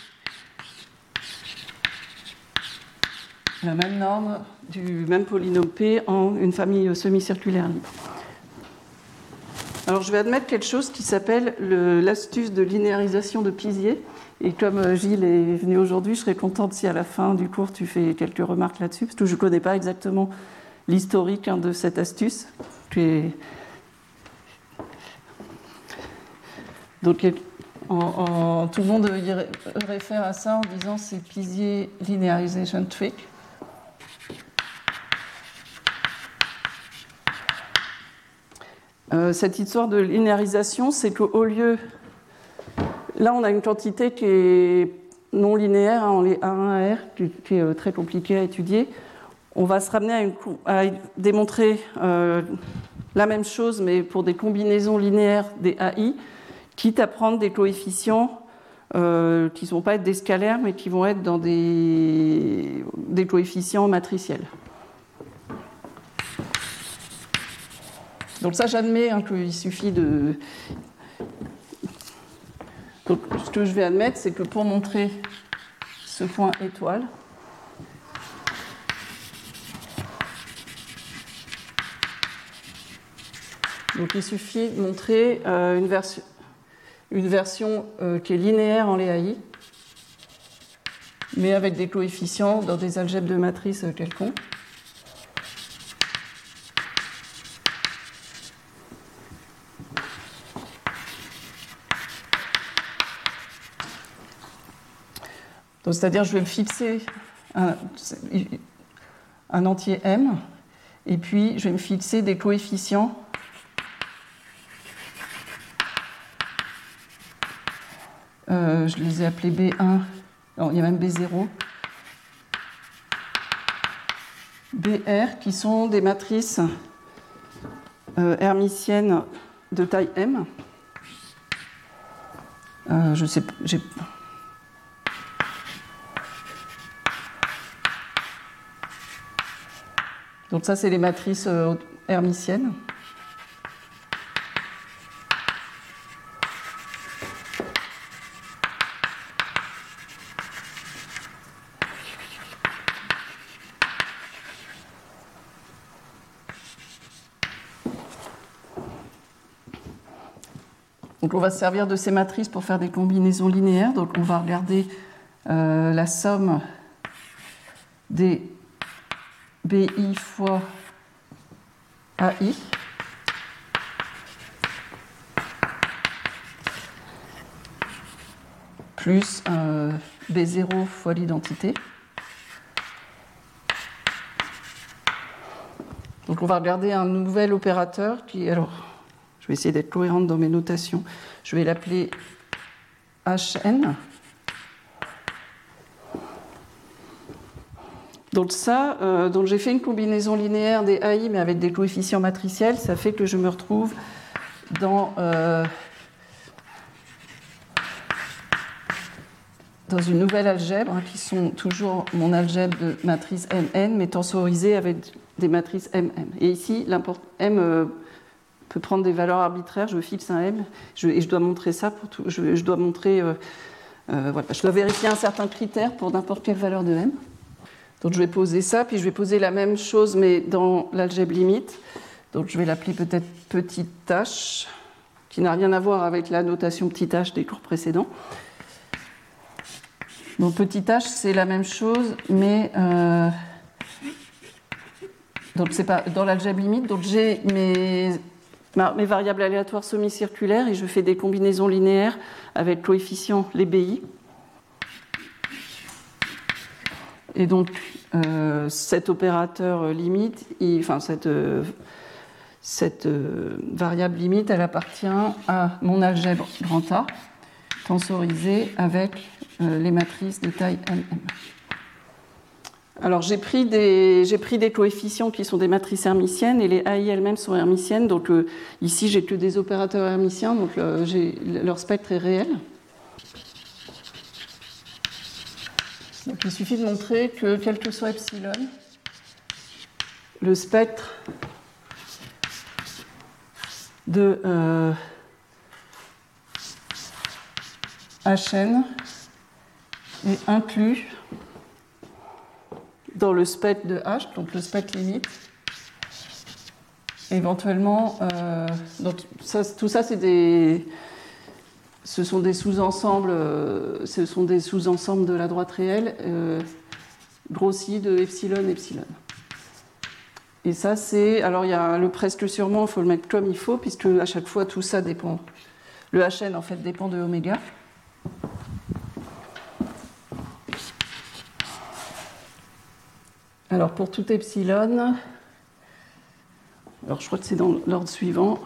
La même norme du même polynôme P en une famille semi-circulaire libre. Alors, je vais admettre quelque chose qui s'appelle l'astuce de linéarisation de Pisier. Et comme Gilles est venu aujourd'hui, je serais contente si à la fin du cours, tu fais quelques remarques là-dessus, parce que je ne connais pas exactement l'historique de cette astuce. Donc, tout le monde y réfère à ça en disant c'est Pisier Linearization Trick. Cette histoire de linéarisation, c'est qu'au lieu... Là, on a une quantité qui est non linéaire, en les A1 à R, qui est très compliquée à étudier. On va se ramener à démontrer la même chose, mais pour des combinaisons linéaires des AI, quitte à prendre des coefficients qui ne vont pas être des scalaires, mais qui vont être dans des coefficients matriciels. Donc ça, j'admets qu'il suffit de... Donc ce que je vais admettre, c'est que pour montrer ce point étoile, donc il suffit de montrer une version qui est linéaire en les AI, mais avec des coefficients dans des algèbres de matrices quelconques. C'est-à-dire, je vais me fixer un entier M, et puis je vais me fixer des coefficients je les ai appelés B1, alors, il y a même B0, BR, qui sont des matrices hermitiennes de taille M. Je sais, donc ça, c'est les matrices hermitiennes. Donc on va se servir de ces matrices pour faire des combinaisons linéaires. Donc on va regarder la somme des BI fois AI plus B0 fois l'identité. Donc on va regarder un nouvel opérateur qui, alors, je vais essayer d'être cohérente dans mes notations. Je vais l'appeler HN. Donc ça, donc j'ai fait une combinaison linéaire des AI, mais avec des coefficients matriciels. Ça fait que je me retrouve dans une nouvelle algèbre, qui sont toujours mon algèbre de matrice Mn, mais tensorisée avec des matrices MM. Et ici, M peut prendre des valeurs arbitraires, je fixe un M, et je dois montrer ça pour tout. Je dois montrer, voilà, je dois vérifier un certain critère pour n'importe quelle valeur de M. Donc je vais poser ça, puis je vais poser la même chose, mais dans l'algèbre limite. Donc je vais l'appeler peut-être petite h, qui n'a rien à voir avec la notation petit h des cours précédents. Donc petit h, c'est la même chose, mais donc c'est pas dans l'algèbre limite. Donc j'ai mes variables aléatoires semi-circulaires et je fais des combinaisons linéaires avec coefficients les BI. Et donc cet opérateur limite, cette variable limite, elle appartient à mon algèbre grand A, tensorisée avec les matrices de taille MM. Alors j'ai pris des coefficients qui sont des matrices hermitiennes et les AI elles-mêmes sont hermitiennes. Donc ici j'ai que des opérateurs hermitiens, donc leur spectre est réel. Donc il suffit de montrer que quel que soit epsilon, le spectre de Hn est inclus dans le spectre de H, donc le spectre limite. Éventuellement, donc tout ça, ce sont des sous-ensembles de la droite réelle grossis de epsilon, epsilon. Et ça, c'est... Alors, il y a le presque sûrement, il faut le mettre comme il faut, puisque à chaque fois, tout ça dépend... Le Hn, en fait, dépend de oméga. Alors, pour tout epsilon... Alors, je crois que c'est dans l'ordre suivant.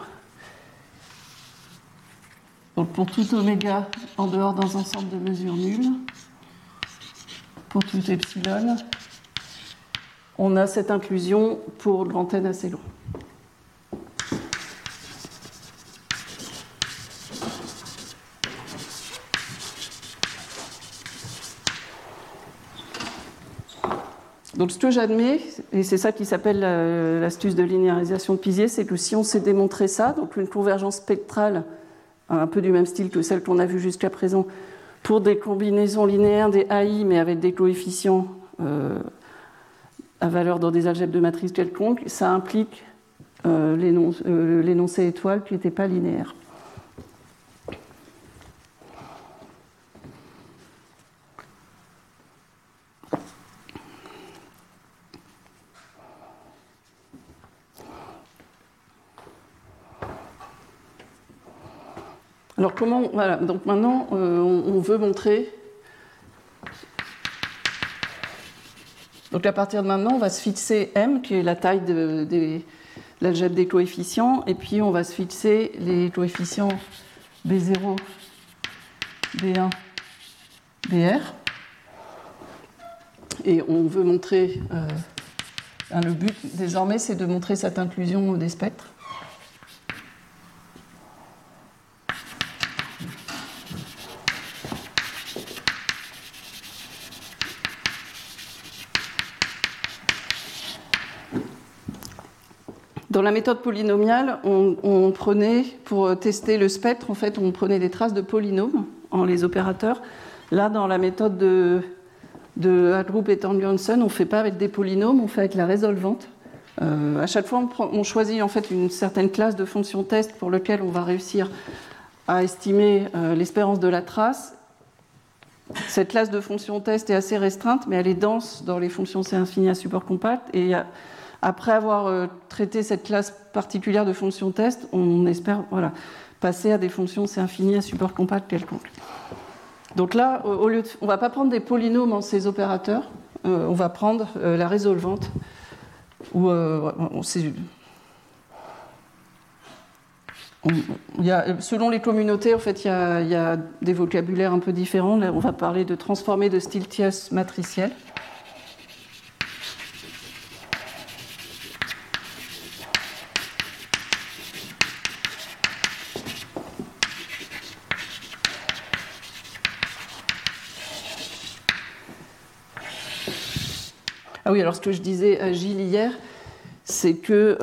Donc, pour tout oméga en dehors d'un ensemble de mesures nulles, pour tout epsilon, on a cette inclusion pour grand N assez long. Donc ce que j'admets, et c'est ça qui s'appelle l'astuce de linéarisation de Pizier, c'est que si on sait démontrer ça, donc une convergence spectrale un peu du même style que celle qu'on a vue jusqu'à présent, pour des combinaisons linéaires des AI, mais avec des coefficients à valeur dans des algèbres de matrice quelconques, ça implique l'énoncé étoile qui n'était pas linéaire. Alors comment, voilà, donc maintenant on veut montrer, donc à partir de maintenant on va se fixer M qui est la taille de l'algèbre des coefficients et puis on va se fixer les coefficients B0, B1, BR et on veut montrer, le but désormais c'est de montrer cette inclusion des spectres. Dans la méthode polynomiale, on prenait, pour tester le spectre, en fait, on prenait des traces de polynômes en les opérateurs. Là, dans la méthode de Hallgroup et Thorn-Johnson, on ne fait pas avec des polynômes, on fait avec la résolvante. À chaque fois, on choisit en fait une certaine classe de fonctions test pour lequel on va réussir à estimer l'espérance de la trace. Cette classe de fonctions test est assez restreinte, mais elle est dense dans les fonctions C infinies à support compact. Et après avoir traité cette classe particulière de fonctions test, on espère passer à des fonctions C infinies à support compact quelconque. Donc là, on ne va pas prendre des polynômes en ces opérateurs, on va prendre la résolvante. Où, selon les communautés, en fait, il y a des vocabulaires un peu différents. Là, on va parler de transformés de Stieltjes matriciel. Ah oui, alors ce que je disais à Gilles hier, c'est que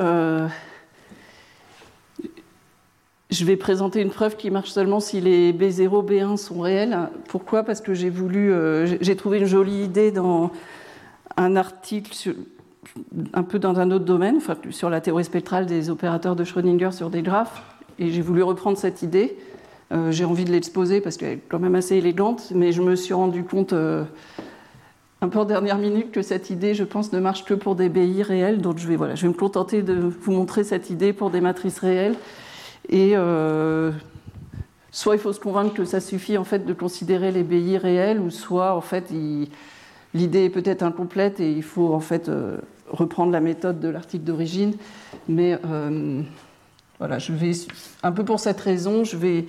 je vais présenter une preuve qui marche seulement si les B0, B1 sont réels. Pourquoi ? Parce que j'ai trouvé une jolie idée dans un article un peu dans un autre domaine, enfin, sur la théorie spectrale des opérateurs de Schrödinger sur des graphes, et j'ai voulu reprendre cette idée. J'ai envie de l'exposer parce qu'elle est quand même assez élégante, mais je me suis rendu compte un peu en dernière minute que cette idée, je pense, ne marche que pour des BI réels, donc je vais me contenter de vous montrer cette idée pour des matrices réelles. Et soit il faut se convaincre que ça suffit en fait de considérer les BI réels, ou soit en fait l'idée est peut-être incomplète et il faut en fait reprendre la méthode de l'article d'origine. Mais voilà, un peu pour cette raison, je vais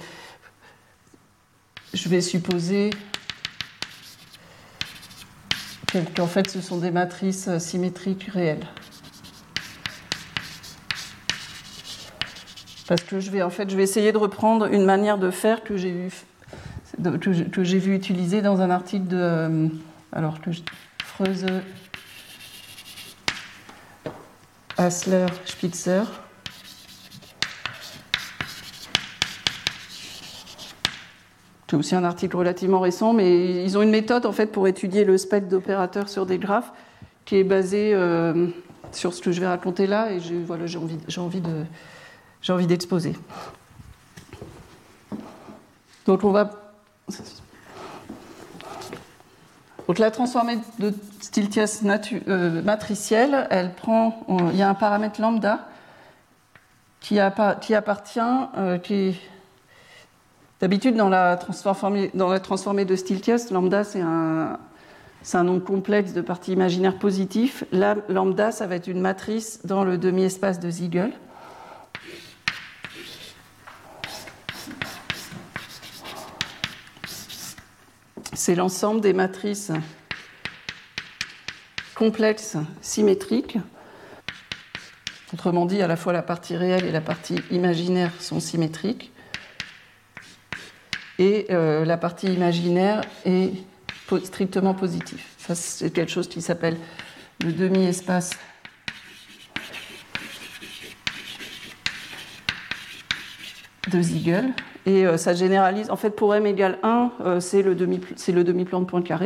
supposer qu'en fait ce sont des matrices symétriques réelles. Parce que je vais essayer de reprendre une manière de faire que j'ai vu utiliser dans un article de Fröse, Hassler, Spitzer. C'est aussi un article relativement récent, mais ils ont une méthode en fait pour étudier le spectre d'opérateurs sur des graphes qui est basée sur ce que je vais raconter là, et j'ai envie d'exposer. Donc la transformée de Stieltjes matricielle, il y a un paramètre lambda qui appartient, d'habitude dans la transformée de Stieltjes, lambda c'est un nombre complexe de parties imaginaires positifs. Là, lambda, ça va être une matrice dans le demi-espace de Siegel. C'est l'ensemble des matrices complexes symétriques. Autrement dit, à la fois la partie réelle et la partie imaginaire sont symétriques. Et la partie imaginaire est strictement positive. Ça, c'est quelque chose qui s'appelle le demi-espace de Siegel. Et ça généralise, en fait, pour m égale 1, c'est le demi-plan de Poincaré.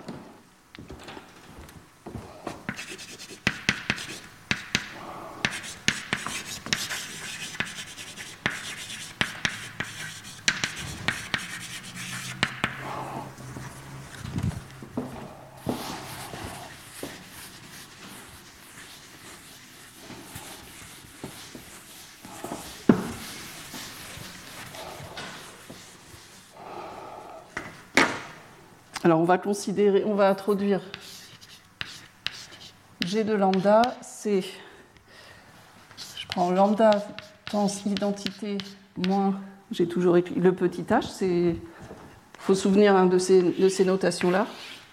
Alors, on va introduire G de lambda, c'est, je prends lambda temps identité moins, j'ai toujours écrit le petit h, il faut se souvenir de ces notations-là.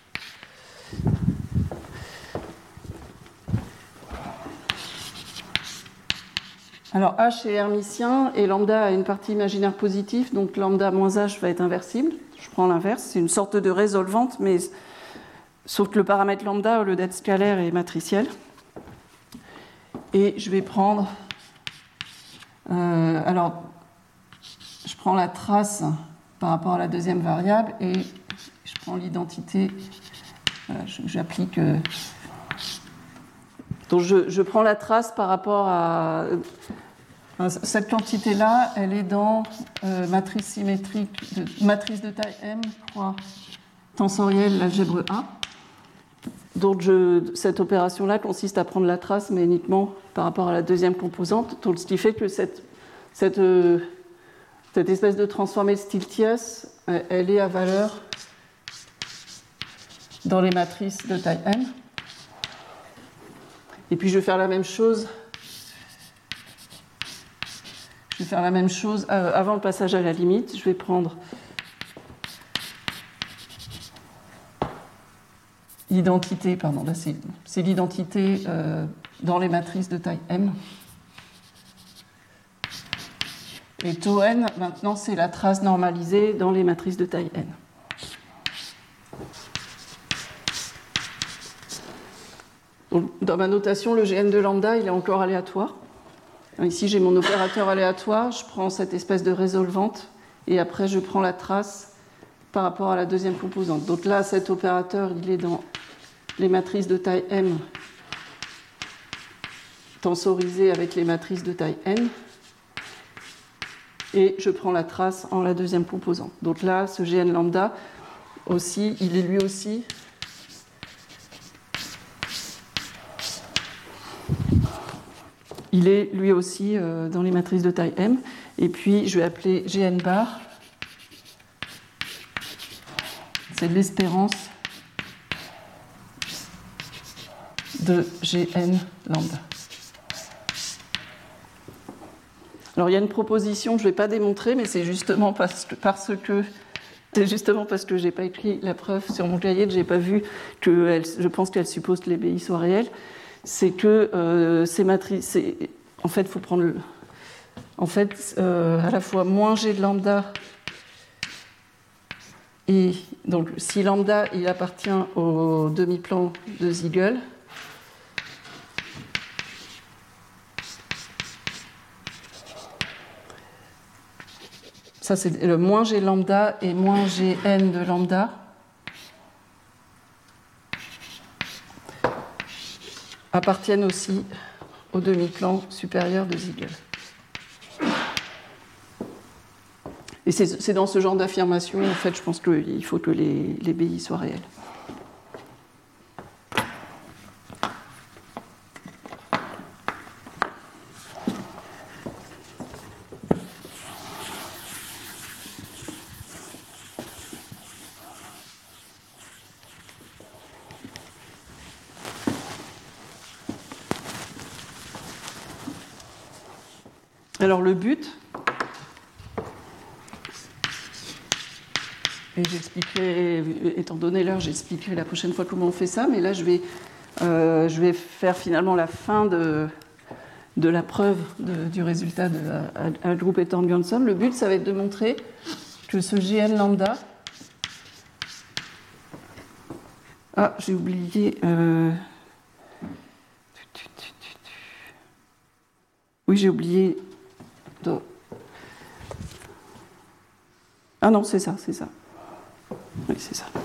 Alors h est hermitien et lambda a une partie imaginaire positive, donc lambda moins h va être inversible. Je prends l'inverse, c'est une sorte de résolvante, mais sauf que le paramètre lambda, au lieu d'être scalaire, est matriciel. Et je vais prendre... alors, je prends la trace par rapport à la deuxième variable et je prends l'identité. Voilà, j'applique... donc je prends la trace par rapport à... Cette quantité-là, elle est dans matrice symétrique, matrice de taille M, croix tensorielle, l'algèbre A. Donc cette opération-là consiste à prendre la trace, mais uniquement par rapport à la deuxième composante. Donc, ce qui fait que cette espèce de transformée de Stieltjes, elle est à valeur dans les matrices de taille M. Et puis je vais faire la même chose. Avant le passage à la limite. Je vais prendre l'identité, pardon, là c'est l'identité dans les matrices de taille M. Et tau n, maintenant, c'est la trace normalisée dans les matrices de taille n. Donc, dans ma notation, le Gn de lambda, il est encore aléatoire. Ici, j'ai mon opérateur aléatoire, je prends cette espèce de résolvante, et après, je prends la trace par rapport à la deuxième composante. Donc là, cet opérateur, il est dans les matrices de taille m, tensorisées avec les matrices de taille n, et je prends la trace en la deuxième composante. Donc là, ce Gn lambda, aussi, il est lui aussi dans les matrices de taille m. Et puis, je vais appeler Gn bar. C'est l'espérance de Gn lambda. Alors, il y a une proposition que je ne vais pas démontrer, mais c'est justement parce que je n'ai pas écrit la preuve sur mon cahier, que je n'ai pas vu que je pense qu'elle suppose que les BI soient réels. C'est que ces matrices, en fait, il faut prendre à la fois moins G de lambda, et donc si lambda il appartient au demi-plan de Siegel, ça c'est le moins G lambda et moins Gn de lambda. Appartiennent aussi au demi-plan supérieur de Siegel. Et c'est dans ce genre d'affirmation, en fait, je pense qu'il faut que les BI soient réels. Alors le but, et j'expliquerai, étant donné l'heure, j'expliquerai la prochaine fois comment on fait ça, mais là je vais faire finalement la fin de la preuve du résultat de groupe et Thorn-Johnson. Le but, ça va être de montrer que ce Gn lambda... Ah, j'ai oublié... Oui, j'ai oublié... Ah non, c'est ça. Oui, c'est ça.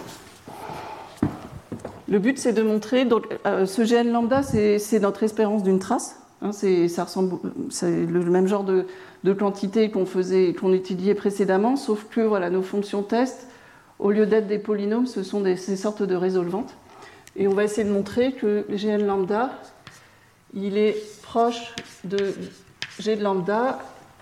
Le but, c'est de montrer... Donc, ce Gn lambda, c'est notre espérance d'une trace. Hein, c'est le même genre de quantité qu'on étudiait précédemment, sauf que voilà, nos fonctions test, au lieu d'être des polynômes, ce sont ces sortes de résolvantes. Et on va essayer de montrer que le Gn lambda, il est proche de G de lambda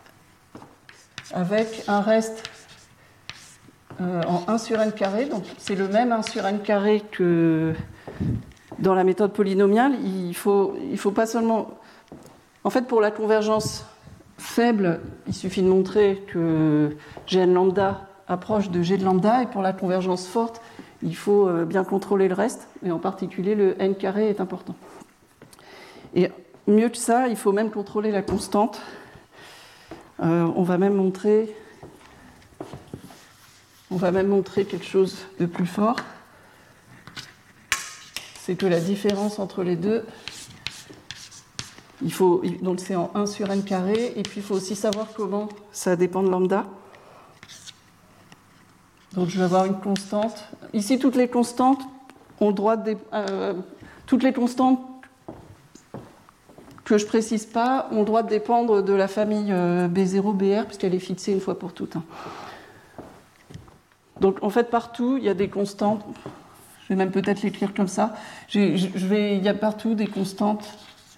avec un reste en 1 sur n carré. Donc c'est le même 1 sur n carré que dans la méthode polynomiale. Il faut pas seulement... En fait, pour la convergence faible, il suffit de montrer que Gn lambda approche de G de lambda, et pour la convergence forte, il faut bien contrôler le reste, et en particulier le n carré est important. Et mieux que ça, il faut même contrôler la constante. On va même montrer quelque chose de plus fort. C'est que la différence entre les deux, donc c'est en 1 sur n carré, et puis il faut aussi savoir comment ça dépend de lambda. Donc je vais avoir une constante. Ici, toutes les constantes ont le droit de... toutes les constantes que je ne précise pas ont le droit de dépendre de la famille B0, BR, puisqu'elle est fixée une fois pour toutes. Donc en fait, partout, il y a des constantes. Je vais même peut-être l'écrire comme ça. Il y a partout des constantes.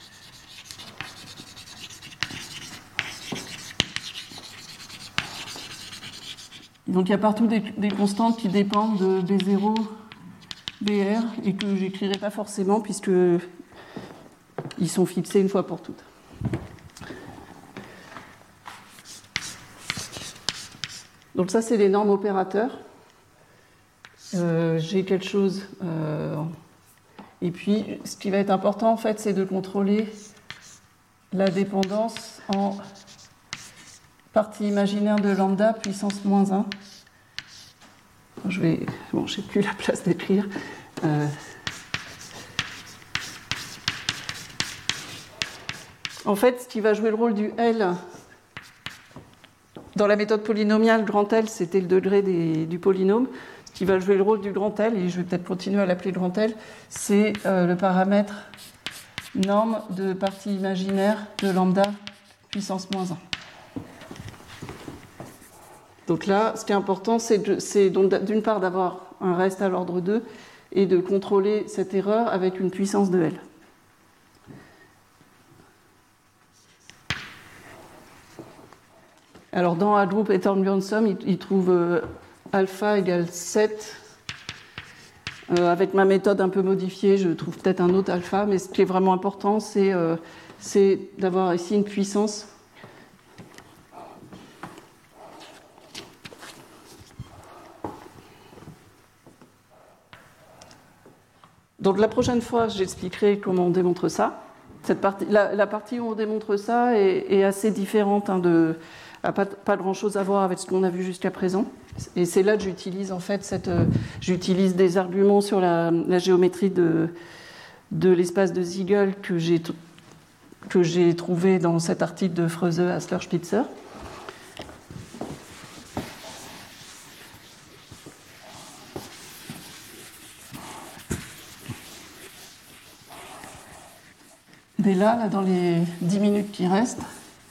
Donc il y a partout des constantes qui dépendent de B0, BR, et que je n'écrirai pas forcément, puisque ils sont fixés une fois pour toutes. Donc ça, c'est les normes opérateurs. J'ai quelque chose... et puis, ce qui va être important, en fait, c'est de contrôler la dépendance en partie imaginaire de lambda puissance moins 1. Je n'ai plus la place d'écrire. En fait, ce qui va jouer le rôle du L dans la méthode polynomiale, grand L, c'était le degré du polynôme. Ce qui va jouer le rôle du grand L, et je vais peut-être continuer à l'appeler le grand L, c'est le paramètre norme de partie imaginaire de lambda puissance moins 1. Donc là, ce qui est important, c'est d'une part d'avoir un reste à l'ordre 2 et de contrôler cette erreur avec une puissance de L. Alors dans Hadoop et Thorn-Bjornsson, il trouve alpha égale 7. Avec ma méthode un peu modifiée, je trouve peut-être un autre alpha, mais ce qui est vraiment important, c'est d'avoir ici une puissance. Donc la prochaine fois, j'expliquerai comment on démontre ça. La partie où on démontre ça est assez différente, n'a pas grand-chose à voir avec ce qu'on a vu jusqu'à présent. Et c'est là que j'utilise en fait j'utilise des arguments sur la géométrie de l'espace de Siegel que j'ai trouvé dans cet article de Fröse, Hassler, Spitzer. Et là, dans les 10 minutes qui restent,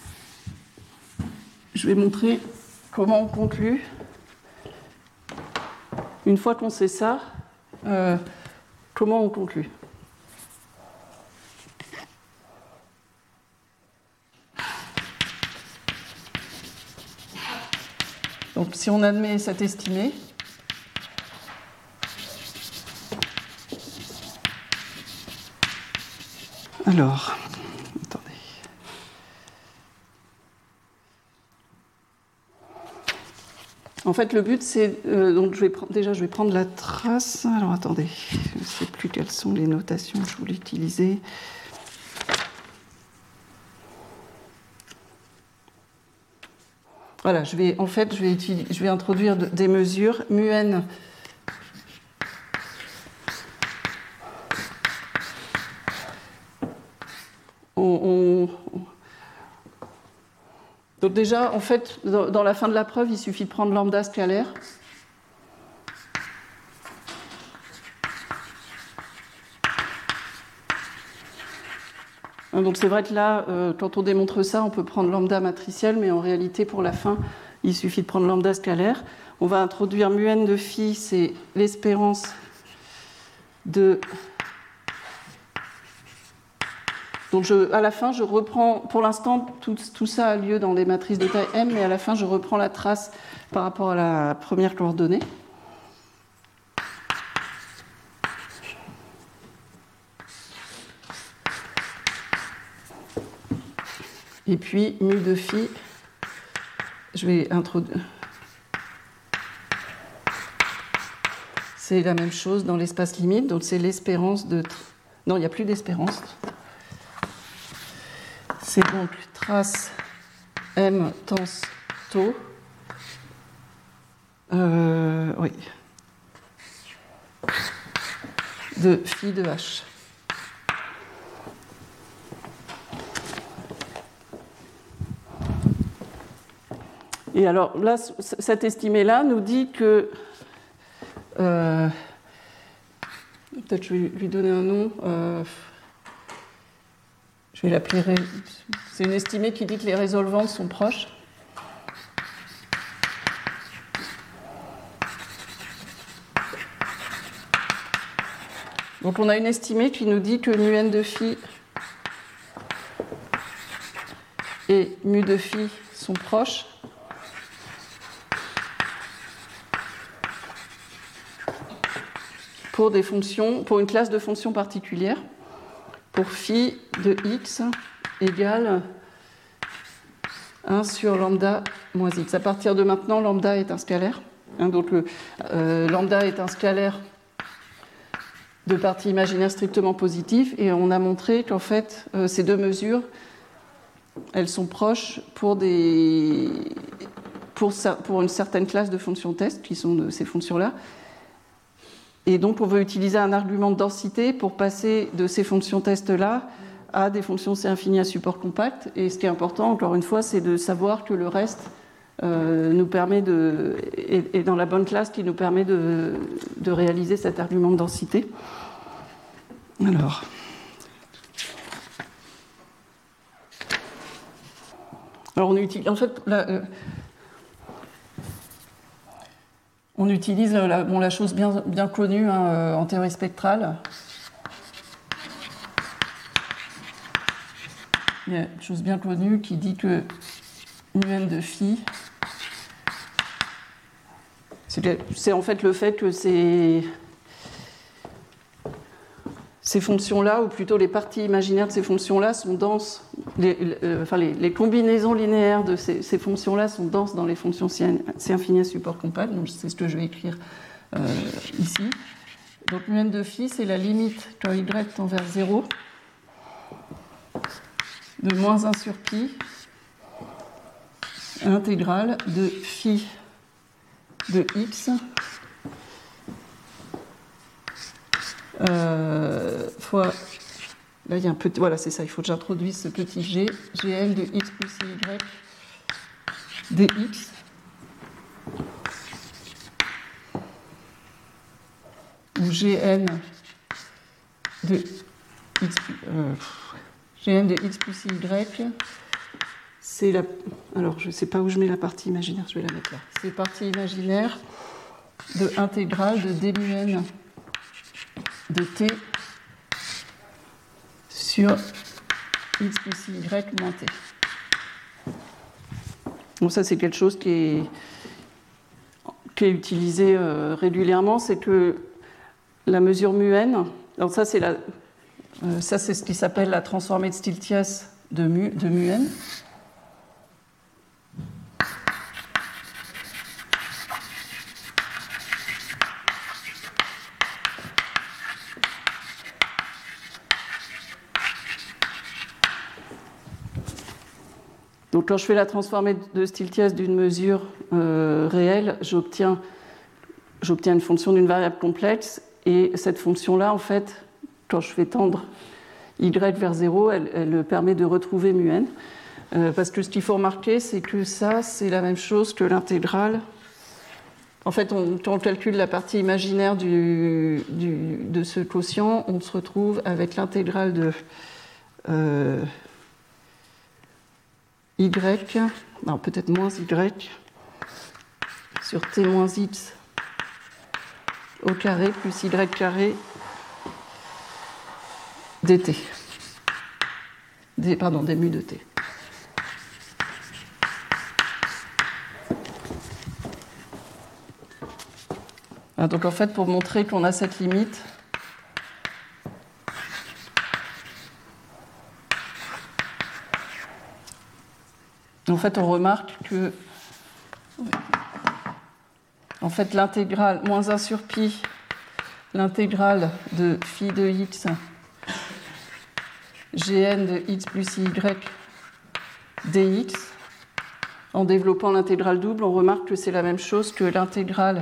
je vais montrer comment on conclut. Une fois qu'on sait ça, comment on conclut. Donc si on admet cet estimé, alors, attendez. En fait, le but, c'est... donc, je vais prendre la trace. Alors, attendez. Je ne sais plus quelles sont les notations que je voulais utiliser. Voilà, je vais introduire des mesures mu-n. Donc déjà, en fait, dans la fin de la preuve, il suffit de prendre lambda scalaire. Donc c'est vrai que là, quand on démontre ça, on peut prendre lambda matriciel, mais en réalité, pour la fin, il suffit de prendre lambda scalaire. On va introduire mu-n de phi, c'est l'espérance de... Donc à la fin, je reprends, pour l'instant, tout ça a lieu dans des matrices de taille m, mais à la fin, je reprends la trace par rapport à la première coordonnée. Et puis, mu de phi, je vais introduire... C'est la même chose dans l'espace limite, donc c'est l'espérance de... Non, il n'y a plus d'espérance. C'est donc trace m tans tau. Oui. De phi de h. Et alors là, cet estimé-là nous dit que... peut-être je vais lui donner un nom. Je vais l'appeler... C'est une estimée qui dit que les résolvantes sont proches. Donc on a une estimée qui nous dit que mu-n de phi et mu de phi sont proches. Pour des fonctions, pour une classe de fonctions particulière, pour phi de x égale 1 sur lambda moins x. À partir de maintenant, lambda est un scalaire. Donc lambda est un scalaire de partie imaginaire strictement positive, et on a montré qu'en fait, ces deux mesures, elles sont proches pour une certaine classe de fonctions test, qui sont de ces fonctions-là. Et donc, on veut utiliser un argument de densité pour passer de ces fonctions test-là a des fonctions C infinies à support compact. Et ce qui est important, encore une fois, c'est de savoir que le reste nous permet est dans la bonne classe qui nous permet de réaliser cet argument de densité. Alors. Alors on utilise, en fait, on utilise la chose bien connue en théorie spectrale. Il y a une chose bien connue qui dit que mu de phi, c'est en fait le fait que ces fonctions-là, ou plutôt les parties imaginaires de ces fonctions-là, sont denses. Les combinaisons linéaires de ces fonctions-là sont denses dans les fonctions C infinies à support compact. Donc c'est ce que je vais écrire ici. Donc mu de phi, c'est la limite quand y tend vers 0 de moins 1 sur pi intégrale de phi de x fois, là il y a un petit, voilà c'est ça, il faut que j'introduise ce petit g, gn de x plus y dx, où gn de x plus y, c'est la... Alors, je ne sais pas où je mets la partie imaginaire, je vais la mettre là. C'est la partie imaginaire de intégrale de d mu n de t sur x plus y moins t. Donc ça, c'est quelque chose qui est utilisé régulièrement, c'est que la mesure mu n, donc ça c'est ce qui s'appelle la transformée de Stieltjes de mu n. Donc quand je fais la transformée de Stieltjes d'une mesure réelle, j'obtiens une fonction d'une variable complexe, et cette fonction-là, en fait, quand je fais tendre y vers 0, elle permet de retrouver mu n. Parce que ce qu'il faut remarquer, c'est que ça, c'est la même chose que l'intégrale. En fait, quand on calcule la partie imaginaire de ce quotient, on se retrouve avec l'intégrale de y, non, peut-être moins y, sur t moins x au carré plus y carré dt. Des mu de t. Donc en fait, pour montrer qu'on a cette limite, en fait, on remarque que en fait, l'intégrale moins 1 sur pi, l'intégrale de phi de x, gn de x plus y dx, en développant l'intégrale double, on remarque que c'est la même chose que l'intégrale,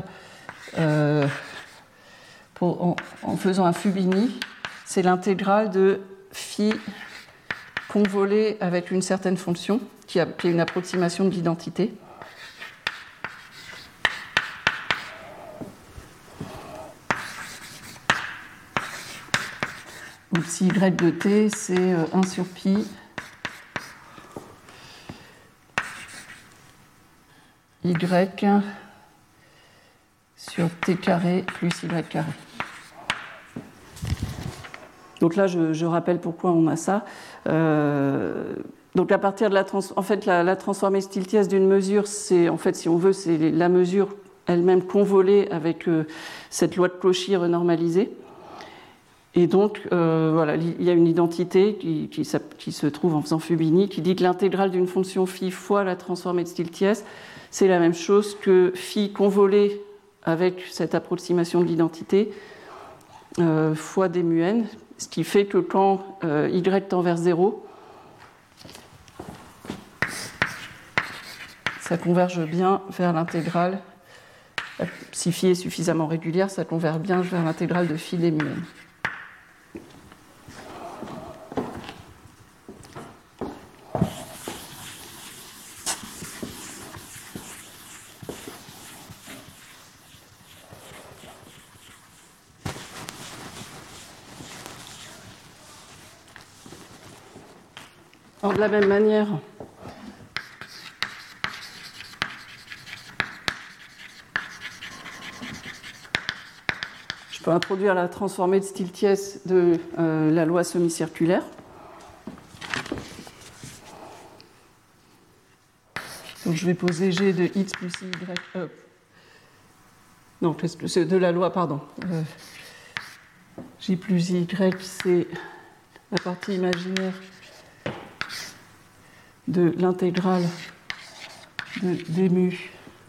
en faisant un Fubini, c'est l'intégrale de phi convolé avec une certaine fonction, qui est une approximation de l'identité. Donc si y de t, c'est 1 sur pi y sur t carré plus y carré. Donc là, je rappelle pourquoi on a ça. Donc à partir de la transformée Stieltjes d'une mesure, c'est en fait, si on veut, c'est la mesure elle-même convolée avec cette loi de Cauchy renormalisée. Et donc, voilà, il y a une identité qui se trouve en faisant Fubini, qui dit que l'intégrale d'une fonction phi fois la transformée de Stieltjes, c'est la même chose que phi convolé avec cette approximation de l'identité fois d mu n, ce qui fait que quand y tend vers 0, ça converge bien vers l'intégrale. Si phi est suffisamment régulière, ça converge bien vers l'intégrale de phi d mu n. Alors, de la même manière, je peux introduire la transformée de Stieltjes de la loi semi-circulaire. Donc je vais poser G de X plus Y. Non, c'est de la loi, pardon. J plus Y, c'est la partie imaginaire de l'intégrale de d mu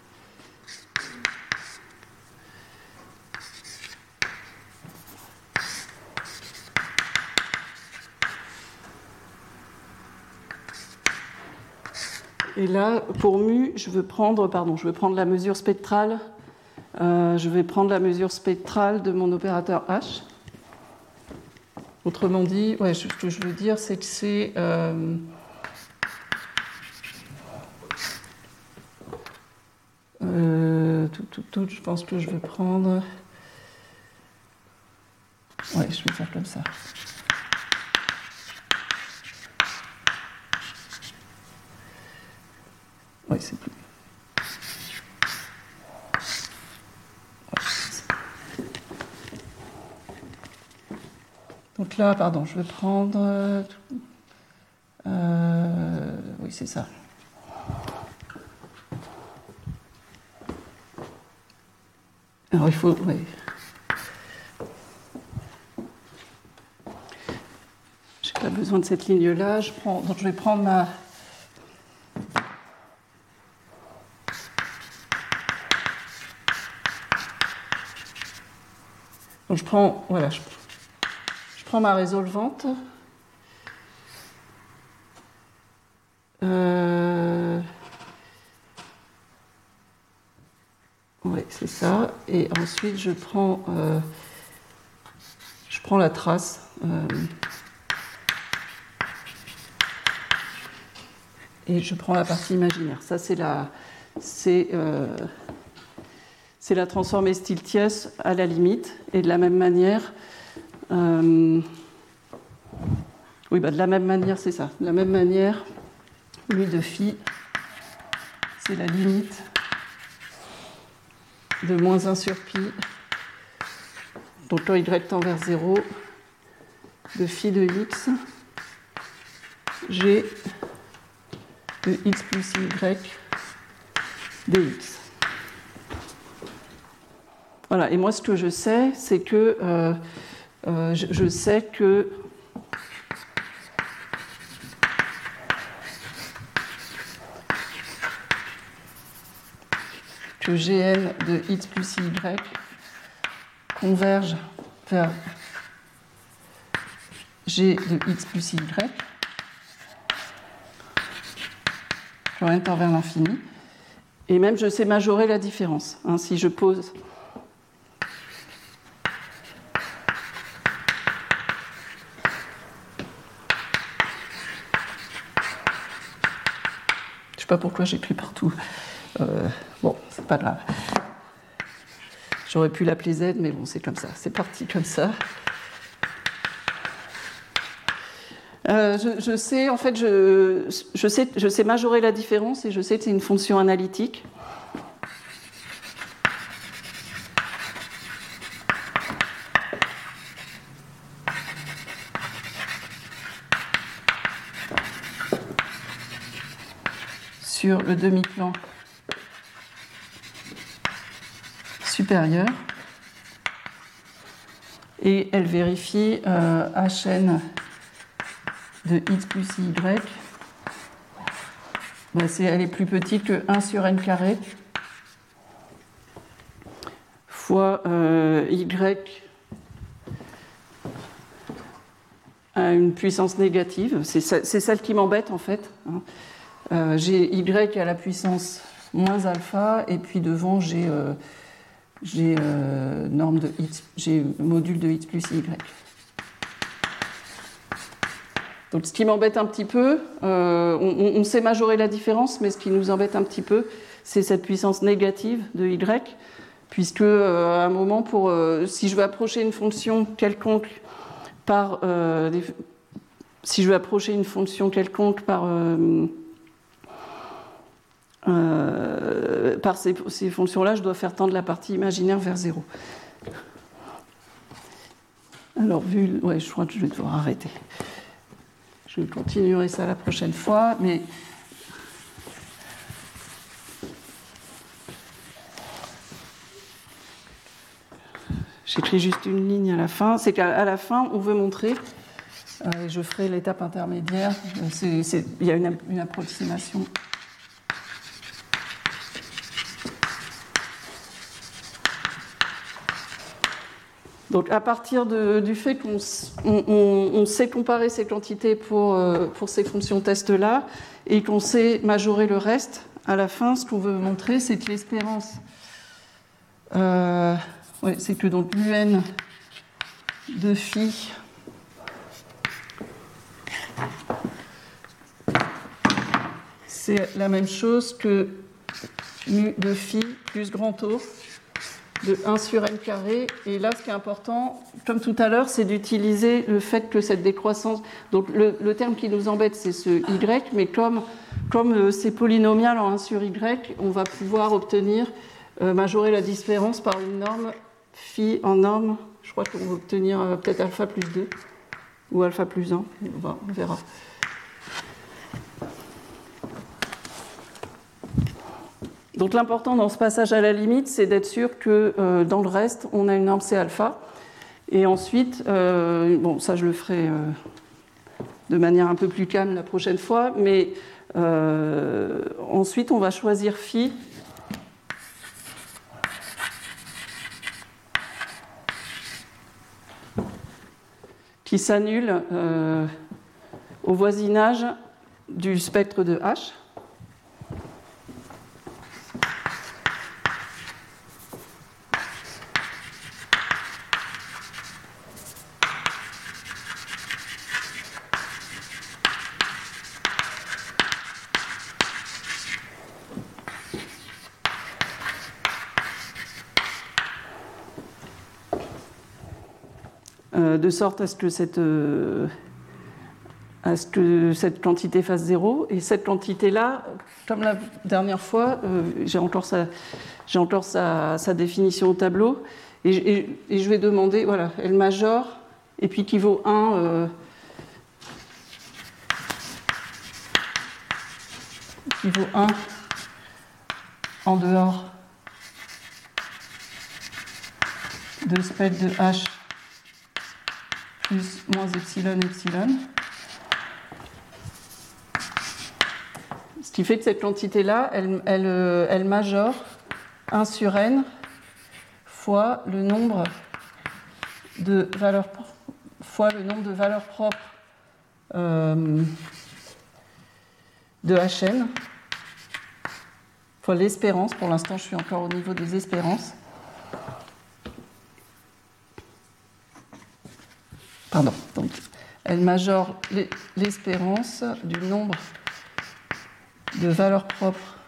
et là, pour mu, je veux prendre la mesure spectrale. Je vais prendre la mesure spectrale de mon opérateur H. Autrement dit, ce que je veux dire, c'est que c'est je pense que je vais prendre. Je vais faire comme ça. C'est plus. Donc là, pardon, je vais prendre. Oui, c'est ça. Alors il faut. Oui. J'ai pas besoin de cette ligne-là. Donc je vais prendre ma. Donc je prends ma résolvante. Oui, c'est ça. Et ensuite, je prends la trace. Et je prends la partie imaginaire. Ça, c'est la transformée Stieltjes à la limite. Et de la même manière, de la même manière, c'est ça. De la même manière, mu de phi, c'est la limite de moins 1 sur pi, donc quand y tend vers 0, de phi de x, g de x plus y dx. Voilà, et moi ce que je sais, c'est que je sais que Gn de x plus y converge vers g de x plus y, rien tend vers l'infini. Et même je sais majorer la différence. Si je pose je sais pas pourquoi j'écris partout. Bon, c'est pas grave. J'aurais pu l'appeler Z, mais bon, c'est comme ça. C'est parti comme ça. Je sais, en fait, je sais majorer la différence et je sais que c'est une fonction analytique. Sur le demi-plan supérieur. Et elle vérifie Hn de x plus y. Elle est plus petite que 1 sur n carré fois y à une puissance négative. C'est celle qui m'embête en fait. J'ai y à la puissance moins alpha et puis devant j'ai norme de x, j'ai module de x plus y. Donc ce qui m'embête un petit peu, on sait majorer la différence, mais ce qui nous embête un petit peu, c'est cette puissance négative de y, puisque à un moment, si je veux approcher une fonction quelconque par si je veux approcher une fonction quelconque par ces fonctions-là, je dois faire tendre la partie imaginaire vers 0. Alors, je crois que je vais devoir arrêter. Je continuerai ça la prochaine fois, mais j'écris juste une ligne à la fin. C'est qu'à la fin, on veut montrer, je ferai l'étape intermédiaire, il y a une approximation. Donc à partir du fait qu'on sait comparer ces quantités pour ces fonctions test-là et qu'on sait majorer le reste, à la fin, ce qu'on veut montrer, c'est que l'espérance, c'est que donc l'un de phi c'est la même chose que mu de phi plus grand O de 1 sur n carré. Et là, ce qui est important, comme tout à l'heure, c'est d'utiliser le fait que cette décroissance... Donc, le terme qui nous embête, c'est ce y, mais comme c'est polynomial en 1 sur y, on va pouvoir obtenir, majorer la différence par une norme phi en norme. Je crois qu'on va obtenir peut-être alpha plus 2 ou alpha plus 1. On verra. Donc l'important dans ce passage à la limite, c'est d'être sûr que dans le reste, on a une norme C alpha. Et ensuite, ça je le ferai de manière un peu plus calme la prochaine fois, mais ensuite on va choisir phi qui s'annule au voisinage du spectre de H. De sorte à ce que cette quantité fasse 0. Et cette quantité-là, comme la dernière fois, j'ai encore sa définition au tableau. Et je vais demander, voilà, elle majore, et puis qui vaut 1, qui vaut 1 en dehors de spectre de H plus moins epsilon, epsilon. Ce qui fait que cette quantité-là, elle majore 1 sur n fois le nombre de valeurs propres de Hn fois l'espérance. Pour l'instant, je suis encore au niveau des espérances. Pardon. Donc, elle majore l'espérance du nombre de valeurs propres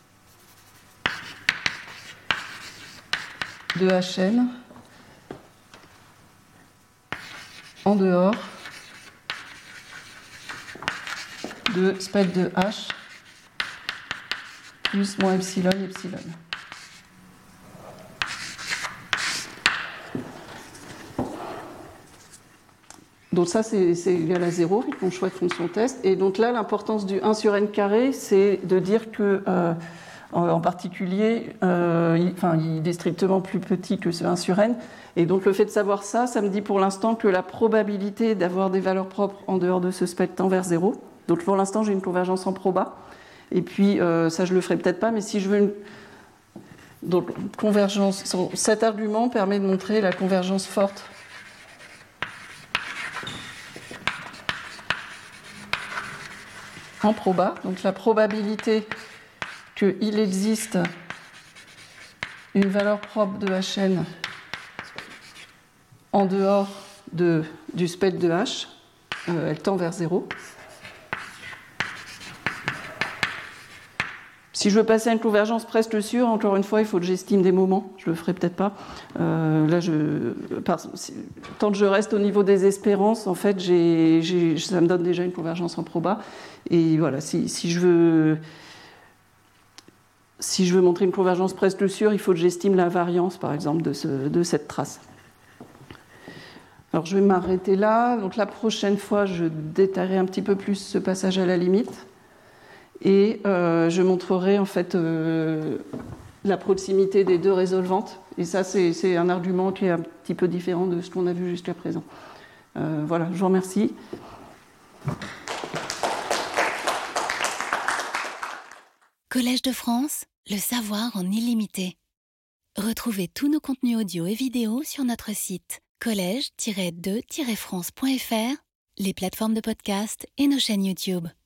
de Hn en dehors de spectre de H plus moins epsilon, epsilon. Donc ça, c'est égal à 0, on choisit fonction test. Et donc là, l'importance du 1 sur n carré, c'est de dire que, en particulier, il est strictement plus petit que ce 1 sur n. Et donc le fait de savoir ça, ça me dit pour l'instant que la probabilité d'avoir des valeurs propres en dehors de ce spectre tend vers 0. Donc pour l'instant, j'ai une convergence en proba. Et puis, ça, je le ferai peut-être pas, mais si je veux une... Donc, convergence... Cet argument permet de montrer la convergence forte en proba. Donc la probabilité qu'il existe une valeur propre de Hn en dehors du spectre de H, elle tend vers 0. Si je veux passer à une convergence presque sûre, encore une fois, il faut que j'estime des moments. Je le ferai peut-être pas. Là, tant que je reste au niveau des espérances, en fait, ça me donne déjà une convergence en proba. Et voilà, si je veux montrer une convergence presque sûre, il faut que j'estime la variance, par exemple, de cette trace. Alors, je vais m'arrêter là. Donc, la prochaine fois, je détaillerai un petit peu plus ce passage à la limite. Et je montrerai en fait la proximité des deux résolvantes. Et ça, c'est un argument qui est un petit peu différent de ce qu'on a vu jusqu'à présent. Voilà, je vous remercie. Collège de France, le savoir en illimité. Retrouvez tous nos contenus audio et vidéo sur notre site collège-2-france.fr, les plateformes de podcast et nos chaînes YouTube.